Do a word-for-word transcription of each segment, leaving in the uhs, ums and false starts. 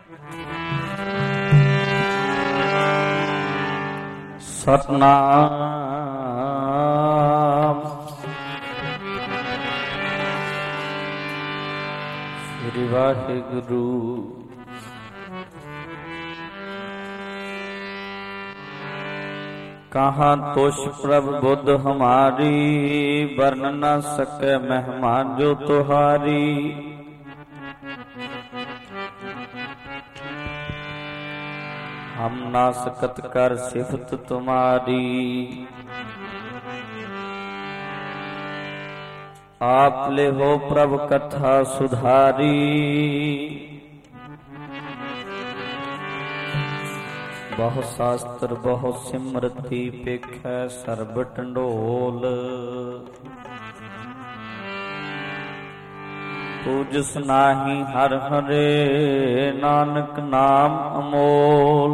सतनाम श्री वाहिगुरु। कहाँ तोष प्रभ बुद्ध हमारी, वर्ण न सके महिमा जो तुहारी। हम ना सकत कर सिफत तुम्हारी, आप ले हो प्रभ कथा सुधारी। बहु शास्त्र बहु सिमरति पेखै सर्ब टंडोल। पूजस नाही हर हरे, नानक नाम अमोल।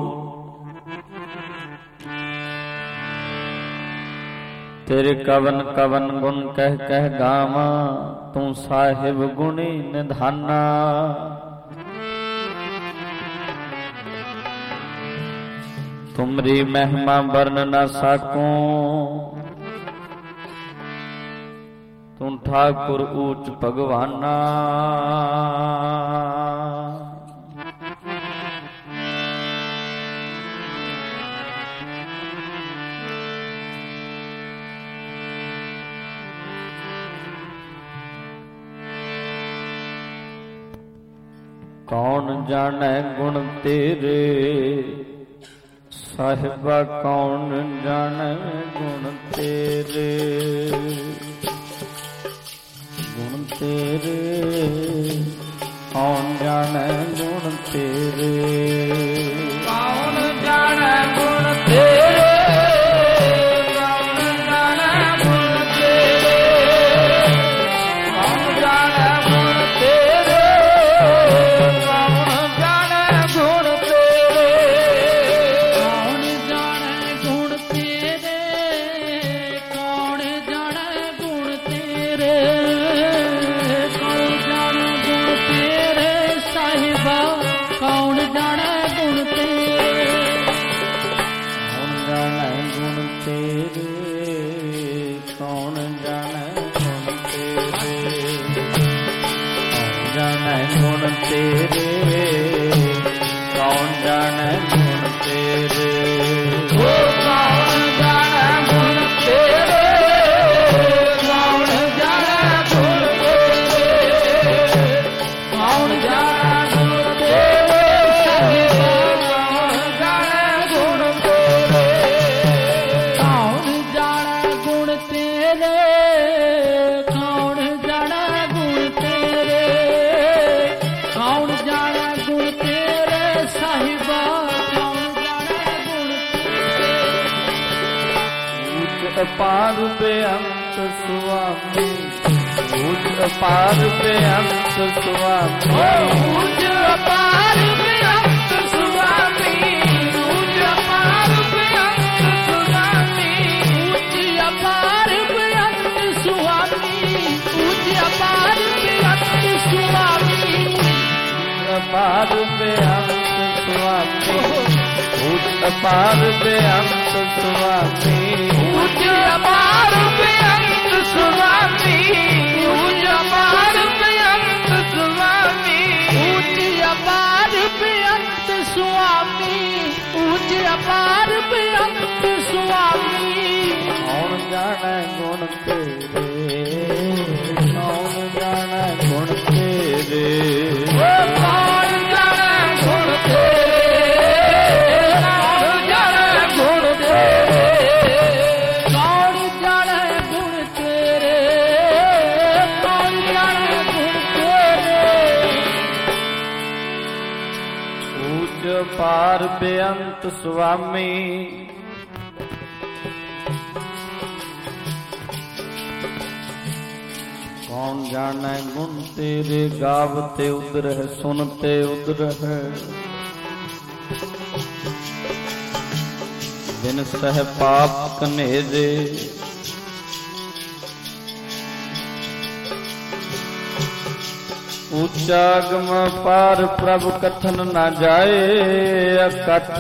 तेरे कवन कवन गुण कह कह गावा, तू साहिब गुणी निधाना। तुमरी महिमा वर्ण न साकूं, तू ठाकुर ऊंच भगवाना। कौन जाने गुण तेरे, साहिबा कौन जाने गुण तेरे। गुण तेरे कौन जाने गुण तेरे। कौन जाने गुण तेरे, कौन जाने गुण तेरे। कौन जाने गुण तेरे, कौन जाने गुण तेरे। कौन जाने गुण तेरे, कौन जाने गुण तेरे। कौन जाने गुण तेरे, कौन जाने गुण तेरे। कौन जाने गुण तेरे, कौन जाने गुण तेरे। कौन जाने गुण तेरे, कौन जाने गुण तेरे। कौन जाने गुण तेरे, कौन जाने अपार बेअंत स्वामी। ऊंच अपार बेअंत स्वामी। ऊंच अपार बेअंत स्वामी। ऊंच अपार बेअंत स्वामी। ऊंच अपार बेअंत स्वामी। ऊंच अपार बेअंत स्वामी। अपार बेअंत स्वामी। ऊंच अपार बेअंत स्वामी। ऊंच अपार बेअंत स्वामी। ऊंच अपार बेअंत स्वामी। ऊंच अपार बेअंत स्वामी। ऊंच अपार बेअंत स्वामी। कौन जाने गुण तेरे, कौन जाने गुण तेरे। कौन जाने गुण तेरे, कौन जाने गुण तेरे। कौन जाने गुण तेरे, कौन जाने गुण तेरे। ऊंच पार बेअंत स्वामी। कौन जाने गुण तेरे। गावते उदर है, सुनते उदर है। बिन सह पाप कनेरे। ऊंचा गम पार प्रभ कथन न जाए अकथ।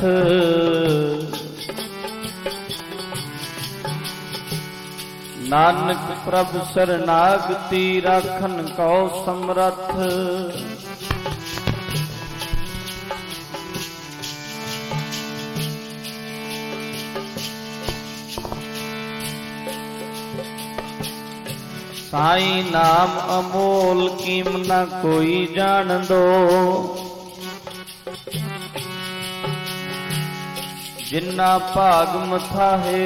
नानक प्रभ शरणागति राखन कौ समरथ। साईं नाम अमोल कीम न कोई जान दो। जिन्ना भाग मथा है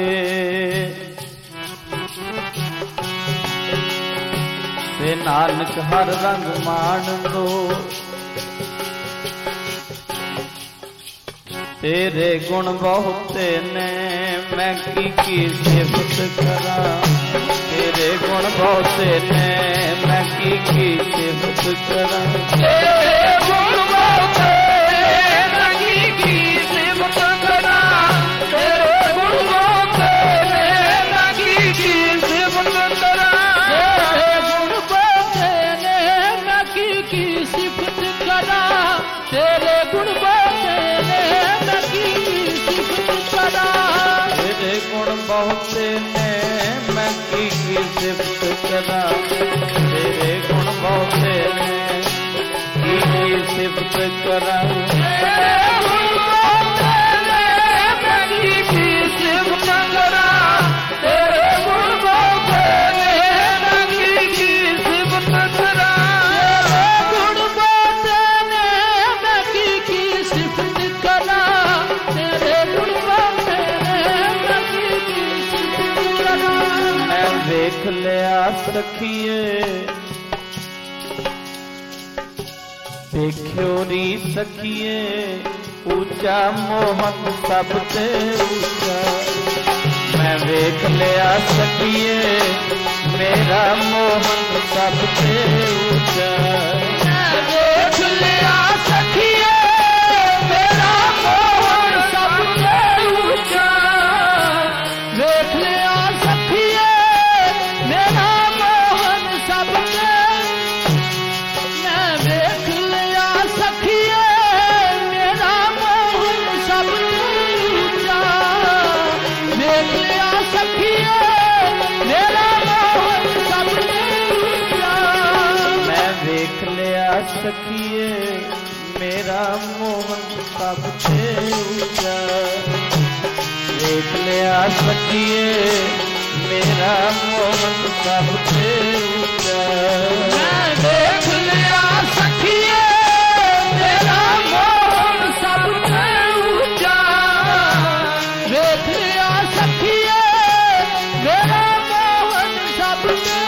ते नानक हर रंग मान दो। तेरे गुण बहुते ने मैं की की सिफत करा। तेरे गुण बहुते ने मैं की की सिफत करा। तेरे गुण बहुते मैं की की सिफत करा। तेरे गुण बहुते ने मैं की की सिफत करा। तेरे गुण बहुते ने मैं की की सिफत करा। तेरे गुण बहुते ने मैं की की सिफत करा। तेरे गुण बहुते ने मैं की की सिफत करा। तेरे गुण बहुते ने की की सिफत करा। तेरे गुण बहुते ने मैं की की सिफत करा। तेरे गुण बहुते ने मैं की की सिफत करा। तेरे गुण बहुते ने मैं की की सिफत करा। तेरे गुण बहुते ने मैं की की सिफत करा। मैं वेख लिया सखिए देखियो री सखिए। ऊंचा मोहन सब ते ऊंचा। मैं वेख लिया सखिए मेरा मोहन सब ते ऊंचा। मैं देख लिया सखिए मेरा मोहन सबसे ऊंचा। देख लिया सखिए मेरा मोहन सबसे। मैं देख लिया सखिए मेरा मोहन सबसे ऊंचा। देख लिया सखिए मेरा मोहन सबसे ऊंचा। मैं वेख लिया सखिए मेरा मोहन सबसे ऊंचा। देख लिया सखिए मेरा मोहन सबसे ऊंचा। मैं देख लिया सखिए मेरा मोहन सबसे ऊंचा। देख लिया सखिए मेरा मोहन सबसे।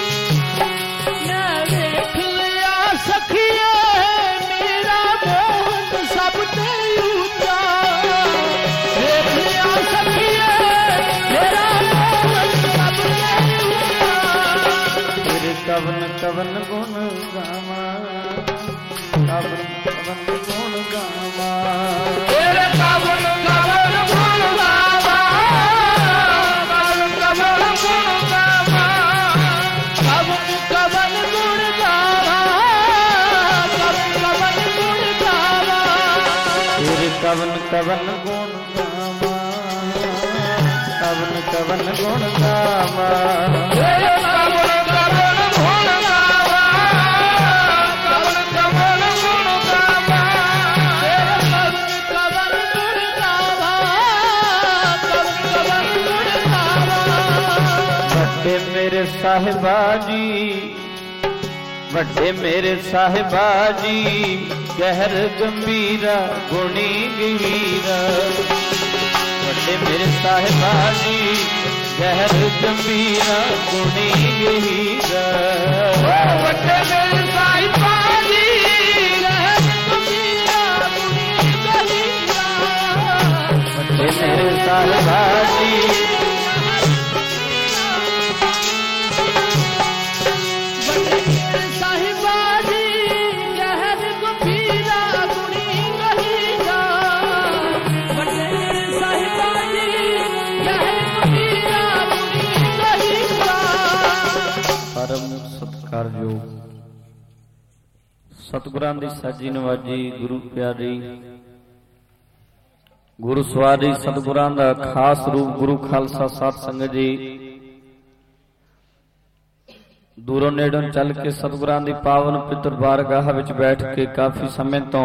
मैं देख लिया सखिए मेरा मोहन सबसे ऊंचा। देख लिया सखिए मेरा मोहन सबसे ऊंचा। तेरे कवन कवन गुण गावा। कवन कवन गुण गावा। तेरे कवन कवन गुण गावा। कवन कवन गुण गावा। कवन कवन गुण गावा। कवन कवन गुण गावा। तेरे कवन कवन गुण गावा। कवन कवन गुण गावा। तेरे कवन कवन गुण गावा। कवन कवन गुण गावा। तेरे कवन कवन गुण गावा। कवन कवन गुण गावा। ਵੱਡੇ ਮੇਰੇ ਸਾਹਿਬਾ ਜੀ ਵੱਡੇ ਮੇਰੇ ਸਾਹਿਬਾ ਜੀ ਗਹਿਰ ਗੰਭੀਰਾ ਗੁਣੀ ਗਹੀਰਾ। ਵੱਡੇ ਮੇਰੇ ਸਾਹਿਬਾ ਜੀ ਗਹਿਰ ਗੰਭੀਰਾ ਗੁਣੀ ਗਹੀਰਾ। ਵੱਡੇ ਮੇਰੇ ਸਾਹਿਬਾ ਜੀ ਗਹਿਰ ਗੰਭੀਰਾ ਗੁਣੀ ਗਹੀਰਾ। ਵੱਡੇ ਮੇਰੇ ਸਾਹਿਬਾ ਜੀ ਸਾਹਿਬਾ ਜੀ ਗਹਿਰ ਗੰਭੀਰਾ ਗੁਣੀ ਗਹੀਰਾ। ਵੱਡੇ ਸਾਹਿਬਾ ਜੀ ਗਹਿਰ ਗੰਭੀਰਾ ਗੁਣੀ ਗਹੀਰਾ। ਪਰਮ ਸਤਿਕਾਰਯੋਗ सतगुरां दी साजी नवाजी गुरु प्यारी गुरु सवारी सतगुरां दा खास रूप गुरु खालसा साध संगत जी दूरों नेड़ों चल के सतगुरां दी पावन पितर बारगाह विच बैठ के काफी समय तो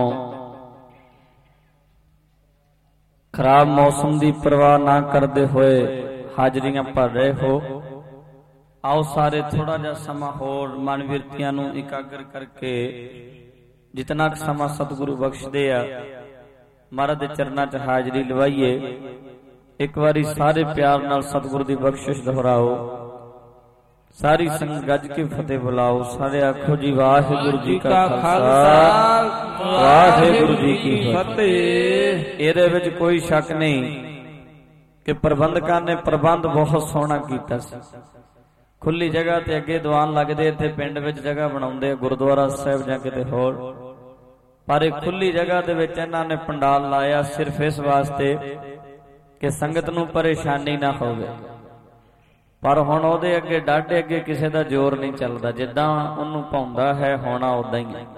खराब मौसम की परवाह ना करते हुए हाजरियां भर रहे हो। आओ सारे थोड़ा जा समा होर मन विरतियां नूं इकागर करके जितना समा सतगुरु बख्शदे आ महाराज दे चरनां च हाजरी लवाइए। एक बारी सारे प्यार नाल सतगुरु दी बख्शिश दोहराओ। सारी संगत गज के फतेह बुलाओ। सारे आखो जी वाहिगुरु जी का खालसा वाहिगुरु जी की फतेह। इहदे विच कोई शक नहीं कि प्रबंधकां ने प्रबंध बहुत सोहना कीता सी। खुली जगह ते अगे दीवान लगदे ते पिंड विच जगह बनाउंदे गुरुद्वारा साहिब जां किते होर, पर एक खुली जगह दे विच इन्हां ने पंडाल लाया सिर्फ इस वास्ते कि संगत नूं परेशानी ना होवे। पर हुण ओहदे अगे डाढे अगे किसे दा जोर नहीं चलदा, जिद्दां ओहनूं भाउंदा है होना उदां ही है।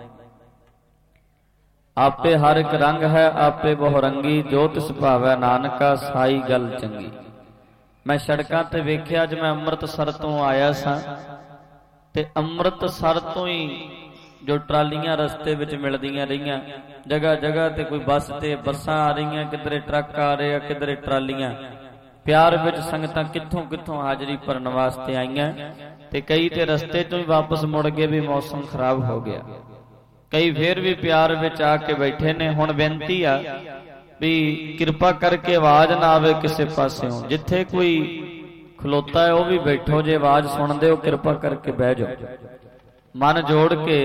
आपे हर एक रंग है आपे बहुरंगी, जो तिस भावै नानका साई गल चंगी। मैं सड़कां ते वेख्या अज मैं अमृतसर तो आया सां ते अमृतसर तो ही जो ट्रालियां रस्ते विच मिलदियां रहियां, जगह जगह ते कोई बस ते बसां आ रही, किधरे ट्रक आ रहे, किधरे ट्रालियां। प्यार विच संगतां कित्थों कित्थों हाजरी भरन वास्ते आईयां ते कई ते रस्ते तो ही वापस मुड़ गए भी मौसम खराब हो गया। कई फिर भी प्यार विच आके बैठे ने। हुण बेनती आ भी किरपा करके आवाज ना आवे किसी पासियों। जिथे कोई खलोता है वह भी बैठो, जे आवाज सुनते हो किरपा करके बह जाओ। मन जोड़ के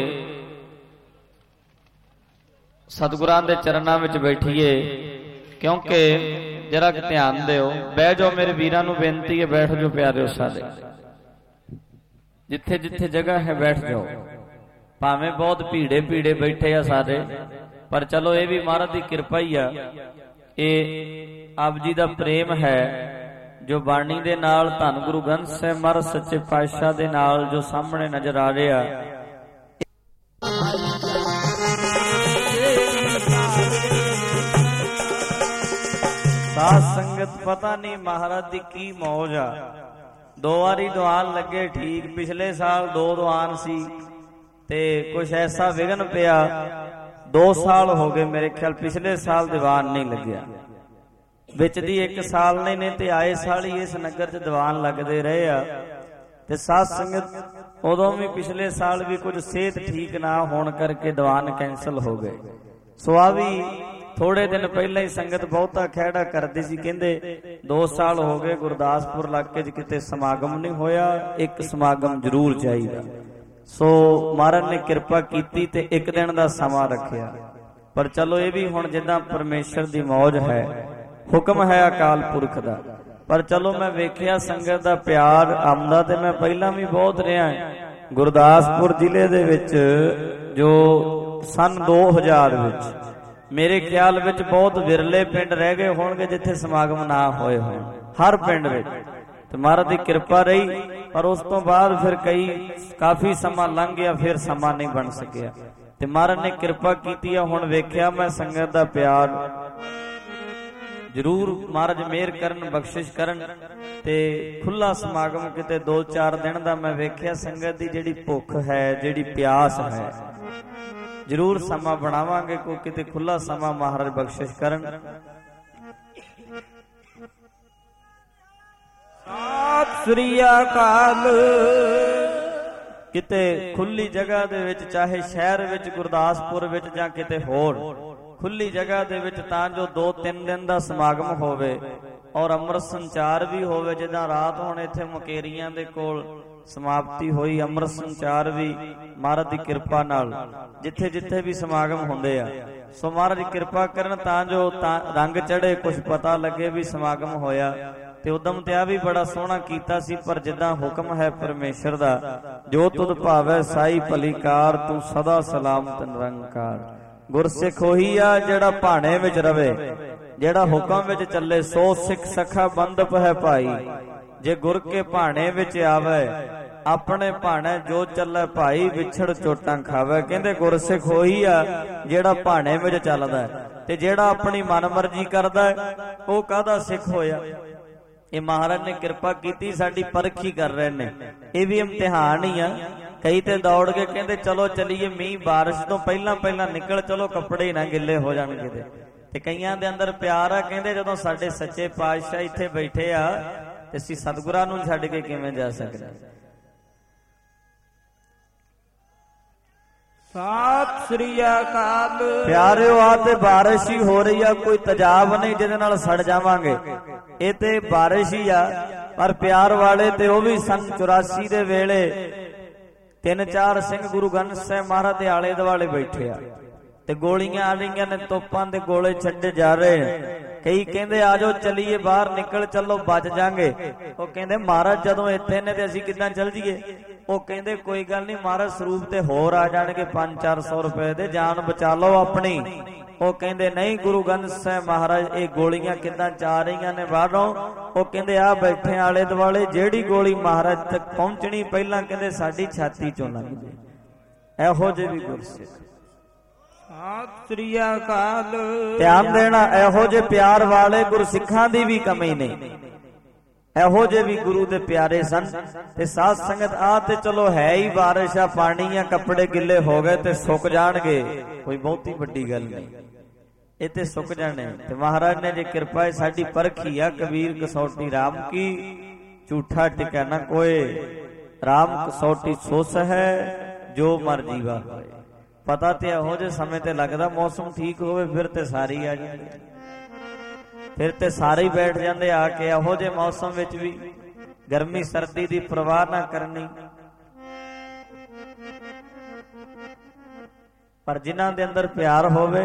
सतगुरां दे चरनां विच बैठिए, क्योंकि जरा ध्यान दिओ। बह जाओ मेरे वीरां नूं बेनती है, बैठ जाओ प्यारे साडे। जिथे जिथे जगह है बैठ जाओ। भावें बहुत भीड़े भीड़े बैठे आ सारे, पर चलो ये भी महाराज की कृपा ही आ। ये आप जी का प्रेम है जो बाणी दे नाल धन गुरु ग्रंथ साहिब महाराज सच्चे पातशाह दे नाल जो सामने नजर आ रहा। साध संगत पता नहीं महाराज की की मौज आ। दो वारी दीवान लगे ठीक, पिछले साल दो दीवान सी ते कुछ ऐसा विघन पिया। दो साल हो गए मेरे ख्याल पिछले साल दीवान नहीं लग्या, विच दी एक साल नहीं ने ते आए साल ही इस नगर च दीवान लगते रहे आ। ते साध संगत उदों भी पिछले साल भी कुछ सेहत ठीक ना होने करके दीवान कैंसल हो गए। सो आ भी थोड़े दिन पहले ही संगत बहुता खैड़ा करती सी, कहंदे दो साल हो गए गुरदासपुर इलाके च किते समागम नहीं होया, एक समागम जरूर चाहिए। सो महाराज ने कृपा कीती ते एक दिन दा समा रखिया। पर चलो ये भी हुण जिद्दां परमेश्वर दी मौज है, हुक्म है अकाल पुरख दा। पर चलो मैं वेखिया संगत दा प्यार आंदा ते मैं पहला भी बहुत रहा गुरदासपुर जिले दे विच जो सन दो हज़ार विच मेरे ख्याल विच बहुत विरले पिंड रह गए होणगे जिथे समागम ना होए होण। हर पिंड विच तो महाराज की कृपा रही, पर उस तो बाद फिर कई काफी समा लंघ गया, फिर समा नहीं बन सकिया। ते महाराज ने कृपा की। हुण वेख्या मैं संगत दा प्यार जरूर महाराज मेहर करन, बख्शिश करन ते खुला समागम किते दो चार दिन दा मैं वेख्या संगत दी जिहड़ी भुख है, जिहड़ी प्यास है, जरूर समा बनावांगे। को किते खुला समा महाराज बख्शिश करन। सत श्री अकाल। किते खुली जगह दे विच, चाहे शहर विच गुरदासपुर विच जां किते होर खुली जगह दे विच, तां जो दो तीन दिन दा समागम होवे और अमृत संचार भी होवे। जिद्दां रात हुण इत्थे मुकेरियां दे कोल समाप्ति हुई, अमृत संचार भी महाराज की कृपा नाल जिथे जिथे भी समागम हुंदे आ। सो महाराज की कृपा करन तां जो रंग चढ़े, कुछ पता लगे भी समागम होया। ते उदम ते आ भी बड़ा सोहना कीता सी, पर जिद्दां हुक्म है परमेश्वर दा, जो तुद भावै साई भलीकार, तू सदा सलामत निरंकार। गुरसिख ओही आ जेड़ा भाणे विच रवे, जेड़ा हुक्म विच चले, सो सिख सखा बंदप है भाई। जे गुर के भाणे विच आवे ਆਪਣੇ ਭਾਣੇ ਜੋ ਚੱਲੇ ਭਾਈ ਵਿਛੜ ਚੋਟਾਂ ਖਾਵੇ। ਕਹਿੰਦੇ ਗੁਰਸਿੱਖ ਉਹੀ ਆ ਜਿਹੜਾ ਭਾਣੇ ਵਿੱਚ ਚੱਲਦਾ ਤੇ ਜਿਹੜਾ ਆਪਣੀ ਮਨਮਰਜ਼ੀ ਕਰਦਾ ਉਹ ਕਾਹਦਾ ਸਿੱਖ ਹੋਇਆ। ਇਹ ਮਹਾਰਾਜ ਨੇ ਕਿਰਪਾ ਕੀਤੀ, ਸਾਡੀ ਪਰਖੀ ਕਰ ਰਹੇ ਨੇ। ਇਹ ਵੀ ਇਮਤਿਹਾਨ ਹੀ ਆ। ਕਈ ਤੇ ਦੌੜ ਕੇ ਕਹਿੰਦੇ ਚਲੋ ਚਲੀਏ, ਮੀਂਹ ਬਾਰਿਸ਼ ਤੋਂ ਪਹਿਲਾਂ ਪਹਿਲਾਂ ਨਿਕਲ ਚਲੋ, ਕੱਪੜੇ ਨਾ ਗਿੱਲੇ ਹੋ ਜਾਣਗੇ। ਤੇ ਕਈਆਂ ਦੇ ਅੰਦਰ ਪਿਆਰ ਆ, ਕਹਿੰਦੇ ਜਦੋਂ ਸਾਡੇ ਸੱਚੇ ਪਾਤਸ਼ਾਹ ਇੱਥੇ ਬੈਠੇ ਆ ਤੇ ਅਸੀਂ ਸਤਿਗੁਰਾਂ ਨੂੰ ਛੱਡ ਕੇ ਕਿਵੇਂ ਜਾ ਸਕਦੇ। ਸਤਿ ਸ੍ਰੀ ਅਕਾਲ। ਪਿਆਰਿਓ ਆ ਤੇ ਬਾਰਿਸ਼ ਹੀ ਹੋ ਰਹੀ ਆ, ਕੋਈ ਤੇਜ਼ਾਬ ਨਹੀਂ ਜਿਹਦੇ ਨਾਲ ਸੜ ਜਾਵਾਂਗੇ। ਇਹ ਤੇ ਬਾਰਿਸ਼ ਹੀ ਆ, ਪਰ ਪਿਆਰ ਵਾਲੇ ਤੇ ਉਹ ਵੀ ਸੰਨ ਚੁਰਾਸੀ ਦੇ ਵੇਲੇ ਤਿੰਨ ਚਾਰ ਸਿੰਘ ਗੁਰੂ ਗ੍ਰੰਥ ਸਾਹਿਬ ਮਹਾਰਾਜ ਦੇ ਆਲੇ ਦੁਆਲੇ ਬੈਠੇ ਆ ਤੇ ਗੋਲੀਆਂ ਆ ਰਹੀਆਂ ਨੇ, ਤੋਪਾਂ ਦੇ ਗੋਲੇ ਛੱਡੇ ਜਾ ਰਹੇ ਨੇ। ਕਈ ਕਹਿੰਦੇ ਆ ਜਾਓ ਚਲੀਏ, ਬਾਹਰ ਨਿਕਲ ਚੱਲੋ, ਬਚ ਜਾਾਂਗੇ। ਉਹ ਕਹਿੰਦੇ ਮਹਾਰਾਜ ਜਦੋਂ ਇੱਥੇ ਨੇ ਤੇ ਅਸੀਂ ਕਿੱਦਾਂ ਚੱਲ ਜੀਏ। ਉਹ ਕਹਿੰਦੇ ਕੋਈ ਗੱਲ ਨਹੀਂ, ਮਹਾਰਾਜ ਸਰੂਪ ਤੇ ਹੋਰ ਆ ਜਾਣਗੇ ਪੰਜ ਚਾਰ ਸੌ ਰੁਪਏ ਦੇ, ਜਾਨ ਬਚਾ ਲਓ ਆਪਣੀ। ਉਹ ਕਹਿੰਦੇ ਨਹੀਂ ਗੁਰੂ ਗ੍ਰੰਥ ਸਾਹਿਬ ਮਹਾਰਾਜ, ਇਹ ਗੋਲੀਆਂ ਕਿੱਦਾਂ ਜਾ ਰਹੀਆਂ ਨੇ ਬਾਹਰੋਂ। ਉਹ ਕਹਿੰਦੇ ਆ ਬੈਠੇ ਆਲੇ ਦੁਆਲੇ, ਜਿਹੜੀ ਗੋਲੀ ਮਹਾਰਾਜ ਤੱਕ ਪਹੁੰਚਣੀ ਪਹਿਲਾਂ ਕਹਿੰਦੇ ਸਾਡੀ ਛਾਤੀ ਚੋਂ ਲੰਘ ਜੇ। ਇਹੋ ਜਿਹੇ ਵੀ ਗੁਰਸਿੱਖ। ਸਤਿ ਸ੍ਰੀ ਅਕਾਲ। ਧਿਆਨ ਦੇਣਾ, ਇਹੋ ਜਿਹੇ ਪਿਆਰ ਵਾਲੇ ਗੁਰਸਿੱਖਾਂ ਦੀ ਵੀ ਕਮੀ ਨਹੀਂ। ਇਹੋ ਜਿਹੇ ਵੀ ਗੁਰੂ ਦੇ ਪਿਆਰੇ ਸਨ। ਤੇ ਸਾਧ ਸੰਗਤ ਆ ਤੇ ਚਲੋ ਹੈ ਹੀ ਬਾਰਿਸ਼ ਆ, ਪਾਣੀ ਆ, ਕੱਪੜੇ ਗਿੱਲੇ ਹੋ ਗਏ ਤੇ ਸੁੱਕ ਜਾਣਗੇ, ਕੋਈ ਬਹੁਤੀ ਵੱਡੀ ਗੱਲ ਨਹੀਂ, ਇਹ ਤੇ ਸੁੱਕ ਜਾਣੇ। ਤੇ ਮਹਾਰਾਜ ਨੇ ਜੇ ਕਿਰਪਾ ਹੈ, ਸਾਡੀ ਪਰਖੀ ਆ। ਕਬੀਰ ਕਸੌਟੀ ਰਾਮ ਕੀ, ਝੂਠਾ ਟਿਕਾ ਨਾ ਕੋਏ। ਰਾਮ ਕਸੌਟੀ ਸੋਸ ਹੈ, ਜੋ ਮਰਜੀ ਵਾ ਹੋਏ। ਪਤਾ ਤੇ ਇਹੋ ਜਿਹੇ ਸਮੇਂ ਤੇ ਲੱਗਦਾ, ਮੌਸਮ ਠੀਕ ਹੋਵੇ ਫਿਰ ਤੇ ਸਾਰੀ ਆ ਜਾਂਦੇ, ਫਿਰ ਤੇ ਸਾਰੇ ਹੀ ਬੈਠ ਜਾਂਦੇ ਆ ਕੇ। ਇਹੋ ਜਿਹੇ ਮੌਸਮ ਵਿੱਚ ਵੀ ਗਰਮੀ ਸਰਦੀ ਦੀ ਪਰਵਾਹ ਨਾ ਕਰਨੀ। ਪਰ ਜਿਨ੍ਹਾਂ ਦੇ ਅੰਦਰ ਪਿਆਰ ਹੋਵੇ,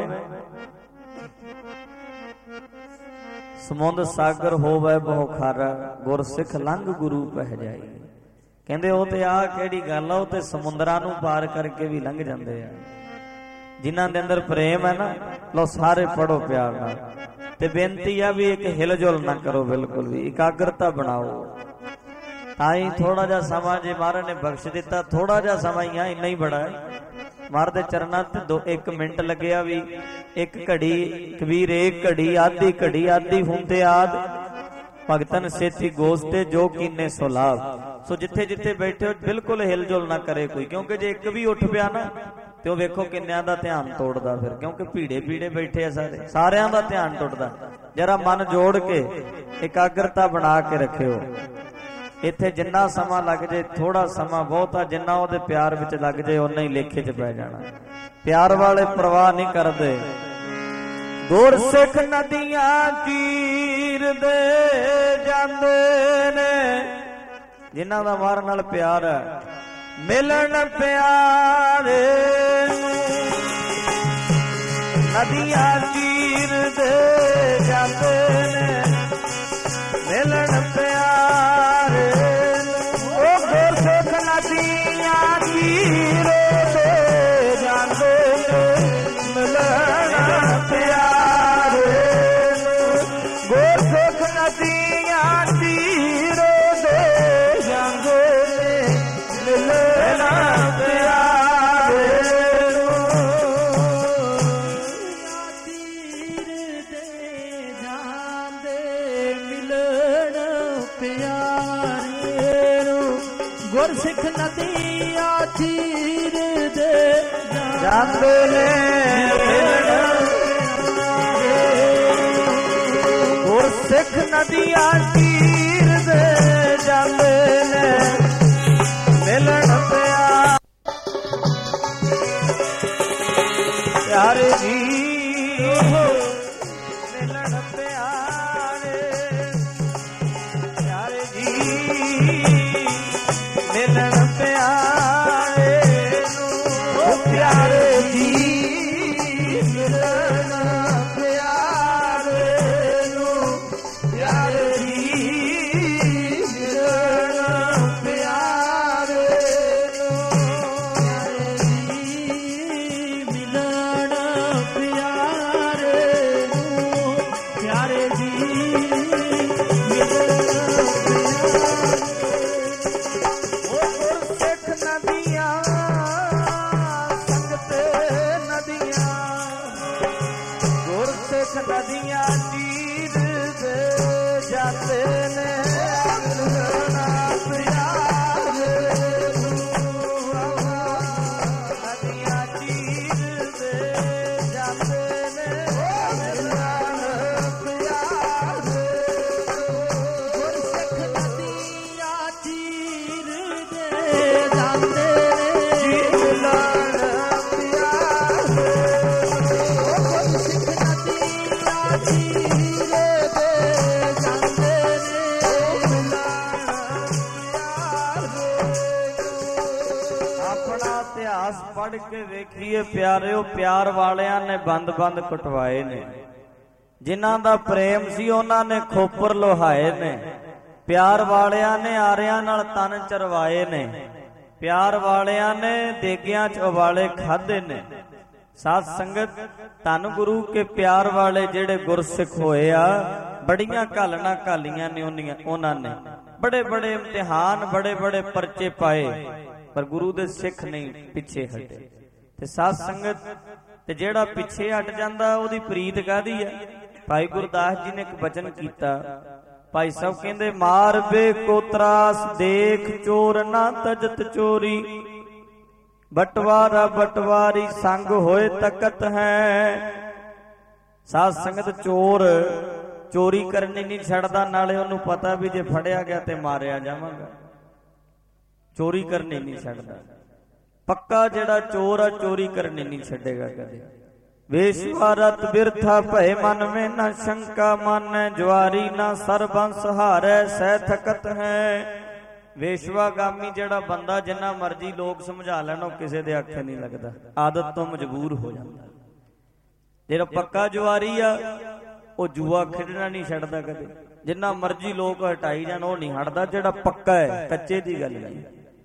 ਸਮੁੰਦ ਸਾਗਰ ਹੋਵੇ ਬਹੁ ਖਾਰਾ, ਗੁਰਸਿੱਖ ਲੰਘ ਗੁਰੂ ਪਹਿ ਜਾਈ। ਕਹਿੰਦੇ ਉਹ ਤੇ ਆ ਕਿਹੜੀ ਗੱਲ ਆ, ਉਹ ਤੇ ਸਮੁੰਦਰਾਂ ਨੂੰ ਪਾਰ ਕਰਕੇ ਵੀ ਲੰਘ ਜਾਂਦੇ ਆ। ਜਿਨ੍ਹਾਂ ਦੇ ਅੰਦਰ ਪ੍ਰੇਮ ਹੈ ਨਾ, ਲੋ ਸਾਰੇ ਪੜੋ ਪਿਆਰ ਨਾਲ। ਤੇ ਬੇਨਤੀ ਆ ਵੀ ਇੱਕ ਹਿਲਜੁਲ ਨਾ ਕਰੋ, ਬਿਲਕੁਲ ਵੀ ਇਕਾਗਰਤਾ ਬਣਾਓ। ਤਾਂ ਹੀ ਥੋੜਾ ਜਿਹਾ ਸਮਾਂ ਜੇ ਮਹਾਰਾਜ ਨੇ ਬਖਸ਼ ਦਿੱਤਾ, ਥੋੜਾ ਜਿਹਾ ਸਮਾਂ ਹੀ ਆ, ਇੰਨਾ ਹੀ ਬੜਾ ਹੈ। ਮਹਾਰਾਜ ਦੇ ਚਰਨਾਂ ਤੇ ਦੋ ਇੱਕ ਮਿੰਟ ਲੱਗਿਆ ਵੀ ਇੱਕ ਘੜੀ। ਕਬੀਰ ਇੱਕ ਘੜੀ ਆਧੀ ਘੜੀ ਆਧੀ ਹੁੰਦੇ ਆਦ, ਭਗਤਨ ਸੇਤੀ ਗੋਸਤੇ ਜੋ ਕੀਨੇ ਸੋ ਲਾਭ। ਸੋ ਜਿੱਥੇ ਜਿੱਥੇ ਬੈਠੇ ਹੋ ਬਿਲਕੁਲ ਹਿਲਜੁਲ ਨਾ ਕਰੇ ਕੋਈ, ਕਿਉਂਕਿ ਜੇ ਇੱਕ ਵੀ ਉੱਠ ਪਿਆ ਨਾ ਤੇ ਉਹ ਵੇਖੋ ਕਿੰਨਿਆਂ ਦਾ ਧਿਆਨ ਤੋੜਦਾ ਫਿਰ, ਕਿਉਂਕਿ ਭੀੜੇ ਭੀੜੇ ਬੈਠੇ ਆ ਸਾਰੇ, ਸਾਰਿਆਂ ਦਾ ਧਿਆਨ ਟੁੱਟਦਾ। ਜਰਾ ਮਨ ਜੋੜ ਕੇ ਇਕਾਗਰਤਾ ਬਣਾ ਕੇ ਰੱਖਿਓ। ਇੱਥੇ ਜਿੰਨਾ ਸਮਾਂ ਲੱਗ ਜੇ, ਥੋੜਾ ਸਮਾਂ ਬਹੁਤਾ, ਜਿੰਨਾ ਉਹਦੇ ਪਿਆਰ ਵਿੱਚ ਲੱਗ ਜੇ ਓਨਾ ਹੀ ਲੇਖੇ 'ਚ ਪੈ ਜਾਣਾ। ਪਿਆਰ ਵਾਲੇ ਪਰਵਾਹ ਨਹੀਂ ਕਰਦੇ। ਗੁਰਸਿੱਖ ਨਦੀਆਂ ਚੀਰਦੇ ਜਾਂਦੇ ਨੇ, ਜਿਨ੍ਹਾਂ ਦਾ ਮਾਰ ਨਾਲ ਪਿਆਰ ਹੈ। ਮਿਲਣ ਪਿਆਰੇ ਨਦੀਆਂ ਚੀਰਦੇ ਜਾਂਦੇ ਨੇ, ਮਿਲਣ ਪਿਆਰੇ। ਉਹ ਗੁਰਸਿੱਖ ਨਦੀਆਂ ਚੀਰਦੇ ਜਾਂਦੇ ਨੇ, ਮਿਲਣ ਪਿਆਰੇ। ਗੁਰਸਿੱਖ ਨਦੀਆਂ ਚੀਰਦੇ ਜਾਂਦੇ ਨੇ, ਮਿਲਣ ਪਿਆਰੇ। ਗੁਰਸਿੱਖ ਨਦੀਆਂ ਚੀਰਦੇ ਜਾਂਦੇ ਨੇ, ਗੁਰਸਿੱਖ ਨਦੀਆਂ ਚੀਰਦੇ ਜਾਂਦੇ ਨੇ, ਮਿਲਣ ਪਿਆਰੇ। ਪਿਆਰੇ ਜੀ ਮਿਲਣ ਪਿਆਰੇ, ਪਿਆਰੇ ਜੀ ਮਿਲਣ ਪਿਆਰੇ ਨੂੰ। ਪਿਆਰੇ ਜੀ ਮਿਲਣ ਪਿਆਰੇ ਨੂੰ, ਪਿਆਰੇ ਜੀ ਮਿਲਣ ਪਿਆਰੇ ਨੂੰ, ਪਿਆਰੇ ਜੀ ਮਿਲਣ ਪਿਆਰੇ ਨਦੀਆਂ ਚੀਰਦੇ ਜਾਂਦੇ ਨੇ ਮਿਲਣਾ ਪਿਆਰ ਨਦੀਆਂ ਚੀਰਦੇ ਜਾਂਦੇ ਨੇ ਮਿਲਣਾ ਪਿਆਰ ਗੁਰਸਿੱਖ ਨਦੀਆਂ ਚੀਰਦੇ ਜਾਂਦੇ ਨੇ ਮਿਲਣਾ ਪੜ੍ਹ ਕੇ ਵੇਖੀਏ ਪਿਆਰਿਓ, ਪਿਆਰ ਵਾਲਿਆਂ ਨੇ ਬੰਦ ਬੰਦ ਕਟਵਾਏ ਨੇ, ਜਿਨ੍ਹਾਂ ਦਾ ਪ੍ਰੇਮ ਸੀ ਉਹਨਾਂ ਨੇ ਖੋਪਰ ਲੋਹਾਏ ਨੇ, ਪਿਆਰ ਵਾਲਿਆਂ ਨੇ ਆਰਿਆਂ ਨਾਲ ਤਨ ਚਰਵਾਏ ਨੇ, ਪਿਆਰ ਵਾਲਿਆਂ ਨੇ ਦੇਗਿਆਂ ਚ ਉਬਾਲੇ ਖਾਦੇ ਨੇ। ਸਾਧ ਸੰਗਤ, ਧੰਨ ਗੁਰੂ ਕੇ ਪਿਆਰ ਵਾਲੇ ਜਿਹੜੇ ਗੁਰਸਿੱਖ ਹੋਏ ਆ, ਬੜੀਆਂ ਘਾਲਣਾ ਘਾਲੀਆਂ ਨੇ ਉਹਨੀਆਂ ਉਹਨਾਂ ਨੇ, ਬੜੇ ਬੜੇ ਇਮਤਿਹਾਨ ਬੜੇ ਬੜੇ ਪਰਚੇ ਪਾਏ, ਪਰ ਗੁਰੂ ਦੇ ਸਿੱਖ ਨਹੀਂ ਪਿੱਛੇ ਹਟੇ। ਤੇ ਸਾਧ ਸੰਗਤ, ਤੇ ਜਿਹੜਾ ਪਿੱਛੇ ਹਟ ਜਾਂਦਾ ਉਹਦੀ ਪ੍ਰੀਤ ਕਾਹਦੀ ਹੈ? ਭਾਈ ਗੁਰਦਾਸ ਜੀ ਨੇ ਇੱਕ ਬਚਨ ਕੀਤਾ, ਭਾਈ ਸਾਹਿਬ ਕਹਿੰਦੇ ਮਾਰ ਬੇ ਕੋ ਤਰਾਸ ਦੇਖ ਚੋਰ ਨਾ ਤਜਤ ਚੋਰੀ, ਬਟਵਾਰਾ ਬਟਵਾਰੀ ਸੰਗ ਹੋਏ ਤਕਤ ਹੈ। ਸਾਧ ਸੰਗਤ, ਚੋਰ ਚੋਰੀ ਕਰਨੀ ਨਹੀਂ ਛੱਡਦਾ, ਨਾਲੇ ਉਹਨੂੰ ਪਤਾ ਵੀ ਜੇ ਫੜਿਆ ਗਿਆ ਤੇ ਮਾਰਿਆ ਜਾਵਾਂਗਾ, ਚੋਰੀ ਕਰਨੀ ਨਹੀਂ ਛੱਡਦਾ। ਪੱਕਾ ਜਿਹੜਾ ਚੋਰ ਆ ਚੋਰੀ ਕਰਨੀ ਨਹੀਂ ਛੱਡੇਗਾ ਕਦੇ। ਵੇਸ਼ਵਾਰਤ ਬਿਰਥਾ ਭਏ ਮਨ ਮੇ ਨਾ ਸ਼ੰਕਾ ਮਾਨੈ, ਜਵਾਰੀ ਨਾ ਸਰਬੰਸ ਹਾਰੈ ਸਹਿ ਥਕਤ ਹੈ। ਵੇਸ਼ਵਾਗਾਮੀ ਜਿਹੜਾ ਬੰਦਾ ਜਿੰਨਾ ਮਰਜੀ ਲੋਕ ਸਮਝਾ ਲੈਣ ਉਹ ਕਿਸੇ ਦੇ ਆਖੇ ਨਹੀਂ ਲੱਗਦਾ, ਆਦਤ ਤੋਂ ਮਜਬੂਰ ਹੋ ਜਾਂਦਾ। ਜਿਹੜਾ ਪੱਕਾ ਜਵਾਰੀ ਆ ਉਹ ਜੂਆ ਖੇਡਣਾ ਨਹੀਂ ਛੱਡਦਾ ਕਦੇ, ਜਿੰਨਾ ਮਰਜੀ ਲੋਕ ਹਟਾਈ ਜਾਣ ਉਹ ਨਹੀਂ ਹਟਦਾ। ਜਿਹੜਾ ਪੱਕਾ ਹੈ, ਕੱਚੇ ਦੀ ਗੱਲ ਨਹੀਂ।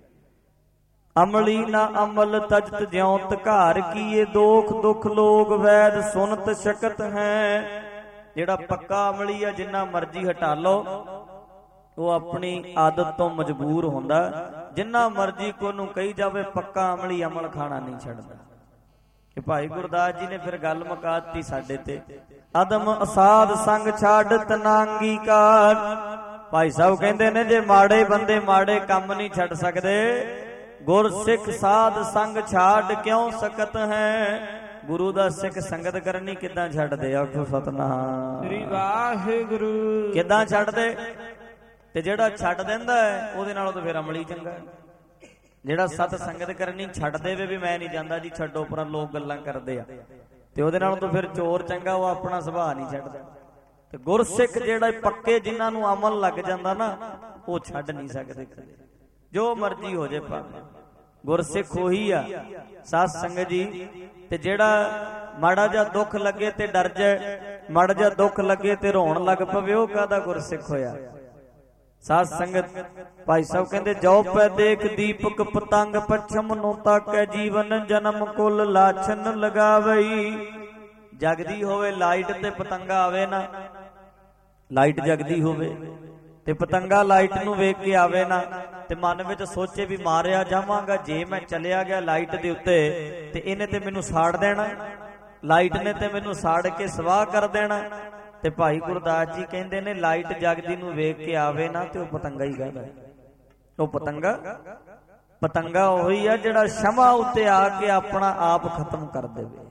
ਅਮਲੀ ਨਾ ਅਮਲ ਤਜਤ ਜਿਉਤ ਘਾਰ ਕੀਏ, ਦੋਖ ਦੁਖ ਲੋਗ ਵੈਦ ਸੁਨਤ ਸ਼ਕਤ ਹੈ। ਜਿਹੜਾ ਪੱਕਾ ਅਮਲੀ ਆ ਜਿੰਨਾ ਮਰਜੀ ਹਟਾ ਲਓ ਉਹ ਆਪਣੀ ਆਦਤ ਤੋਂ ਮਜਬੂਰ ਹੁੰਦਾ। ਜਿੰਨਾ ਮਰਜੀ ਕੋ ਨੂੰ ਕਹੀ ਜਾਵੇ ਪੱਕਾ ਅਮਲੀ ਅਮਲ ਖਾਣਾ ਨਹੀਂ ਛੱਡਦਾ। ਕਿ ਭਾਈ ਗੁਰਦਾਸ ਜੀ ਨੇ ਫਿਰ ਗੱਲ ਮੁਕਾ ਦਿੱਤੀ ਸਾਡੇ ਤੇ, ਅਦਮ ਅਸਾਧ ਸੰਗ ਛੱਡ ਤਨਾਂਗੀ ਕਾਰ। ਭਾਈ ਸਾਹਿਬ ਕਹਿੰਦੇ ਨੇ ਜੇ ਮਾੜੇ ਬੰਦੇ ਮਾੜੇ ਕੰਮ ਨਹੀਂ ਛੱਡ ਸਕਦੇ, ਗੁਰਸਿੱਖ ਸਾਧ ਸੰਗ ਛੱਡ ਕਿਉਂ ਸਕਤ ਹੈ। ਗੁਰੂ ਦਾ ਸਿੱਖ ਸੰਗਤ ਕਰਨੀ ਕਿੱਦਾਂ ਛੱਡਦੇ? ਆਖੋ ਸਤਨਾਮ ਸ੍ਰੀ ਵਾਹਿਗੁਰੂ। ਕਿੱਦਾਂ ਛੱਡਦੇ? ਤੇ ਜਿਹੜਾ ਛੱਡ ਦਿੰਦਾ ਹੈ ਉਹਦੇ ਨਾਲੋਂ ਤਾਂ ਫਿਰ ਅਮਲੀ ਚੰਗਾ। ਜਿਹੜਾ ਸਤ ਸੰਗਤ ਕਰਨੀ ਛੱਡ ਦੇਵੇ ਵੀ ਮੈਂ ਨਹੀਂ ਜਾਂਦਾ ਜੀ, ਛੱਡੋ ਪਰ ਲੋਕ ਗੱਲਾਂ ਕਰਦੇ ਆ, ਤੇ ਉਹਦੇ ਨਾਲੋਂ ਤਾਂ ਫਿਰ ਚੋਰ ਚੰਗਾ, ਉਹ ਆਪਣਾ ਸੁਭਾਅ ਨਹੀਂ ਛੱਡਦਾ। ਤੇ ਗੁਰਸਿੱਖ ਜਿਹੜਾ ਪੱਕੇ ਜਿਨ੍ਹਾਂ ਨੂੰ ਅਮਲ ਲੱਗ ਜਾਂਦਾ ਨਾ, ਉਹ ਛੱਡ ਨਹੀਂ ਸਕਦੇ ਕਦੇ, ਜੋ ਮਰਜ਼ੀ ਹੋ ਜੇ ਭਾਵੇਂ। ਗੁਰਸਿੱਖ ਉਹੀ ਆ ਸਾਧ ਸੰਗਤ ਜੀ। ਤੇ ਜਿਹੜਾ ਮਾੜਾ ਜਿਹਾ ਦੁੱਖ ਲੱਗੇ ਤੇ ਡਰ ਜਾਏ, ਮਾੜਾ ਜਿਹਾ ਦੁੱਖ ਲੱਗੇ ਤੇ ਰੋਣ ਲੱਗ ਪਵੇ, ਉਹ ਕਾਹਦਾ ਗੁਰਸਿੱਖ ਹੋਇਆ? ਸਾਧ ਸੰਗਤ, ਭਾਈ ਸਾਹਿਬ ਕਹਿੰਦੇ ਜੋ ਪੈ ਦੇਖ ਦੀਪਕ ਪਤੰਗ, ਪੱਛਮ ਨੂੰ ਤਾਕੈ ਜੀਵਨ ਜਨਮ ਕੁਲ ਲਾਛਨ ਲਗਾਵਈ। ਜਗਦੀ ਹੋਵੇ ਲਾਈਟ ਤੇ ਪਤੰਗਾ ਆਵੇ ਨਾ, ਲਾਈਟ ਜਗਦੀ ਹੋਵੇ ਤੇ ਪਤੰਗਾ ਲਾਈਟ ਨੂੰ ਵੇਖ ਕੇ ਆਵੇ ਨਾ, ਤੇ ਮਨ ਵਿੱਚ ਸੋਚੇ ਵੀ ਮਾਰਿਆ ਜਾਵਾਂਗਾ, ਜੇ ਮੈਂ ਚਲਿਆ ਗਿਆ ਲਾਈਟ ਦੇ ਉੱਤੇ ਤੇ ਇਹਨੇ ਤੇ ਮੈਨੂੰ ਸਾੜ ਦੇਣਾ, ਲਾਈਟ ਨੇ ਤੇ ਮੈਨੂੰ ਸਾੜ ਕੇ ਸਵਾਹ ਕਰ ਦੇਣਾ। ਤੇ ਭਾਈ ਗੁਰਦਾਸ ਜੀ ਕਹਿੰਦੇ ਨੇ ਲਾਈਟ ਜਗਦੀ ਨੂੰ ਵੇਖ ਕੇ ਆਵੇ ਨਾ ਤੇ ਉਹ ਪਤੰਗਾ ਹੀ ਕਹਿੰਦਾ। ਉਹ ਪਤੰਗਾ ਪਤੰਗਾ ਉਹੀ ਆ ਜਿਹੜਾ ਸ਼ਮਾ ਉੱਤੇ ਆ ਕੇ ਆਪਣਾ ਆਪ ਖਤਮ ਕਰ ਦੇਵੇ,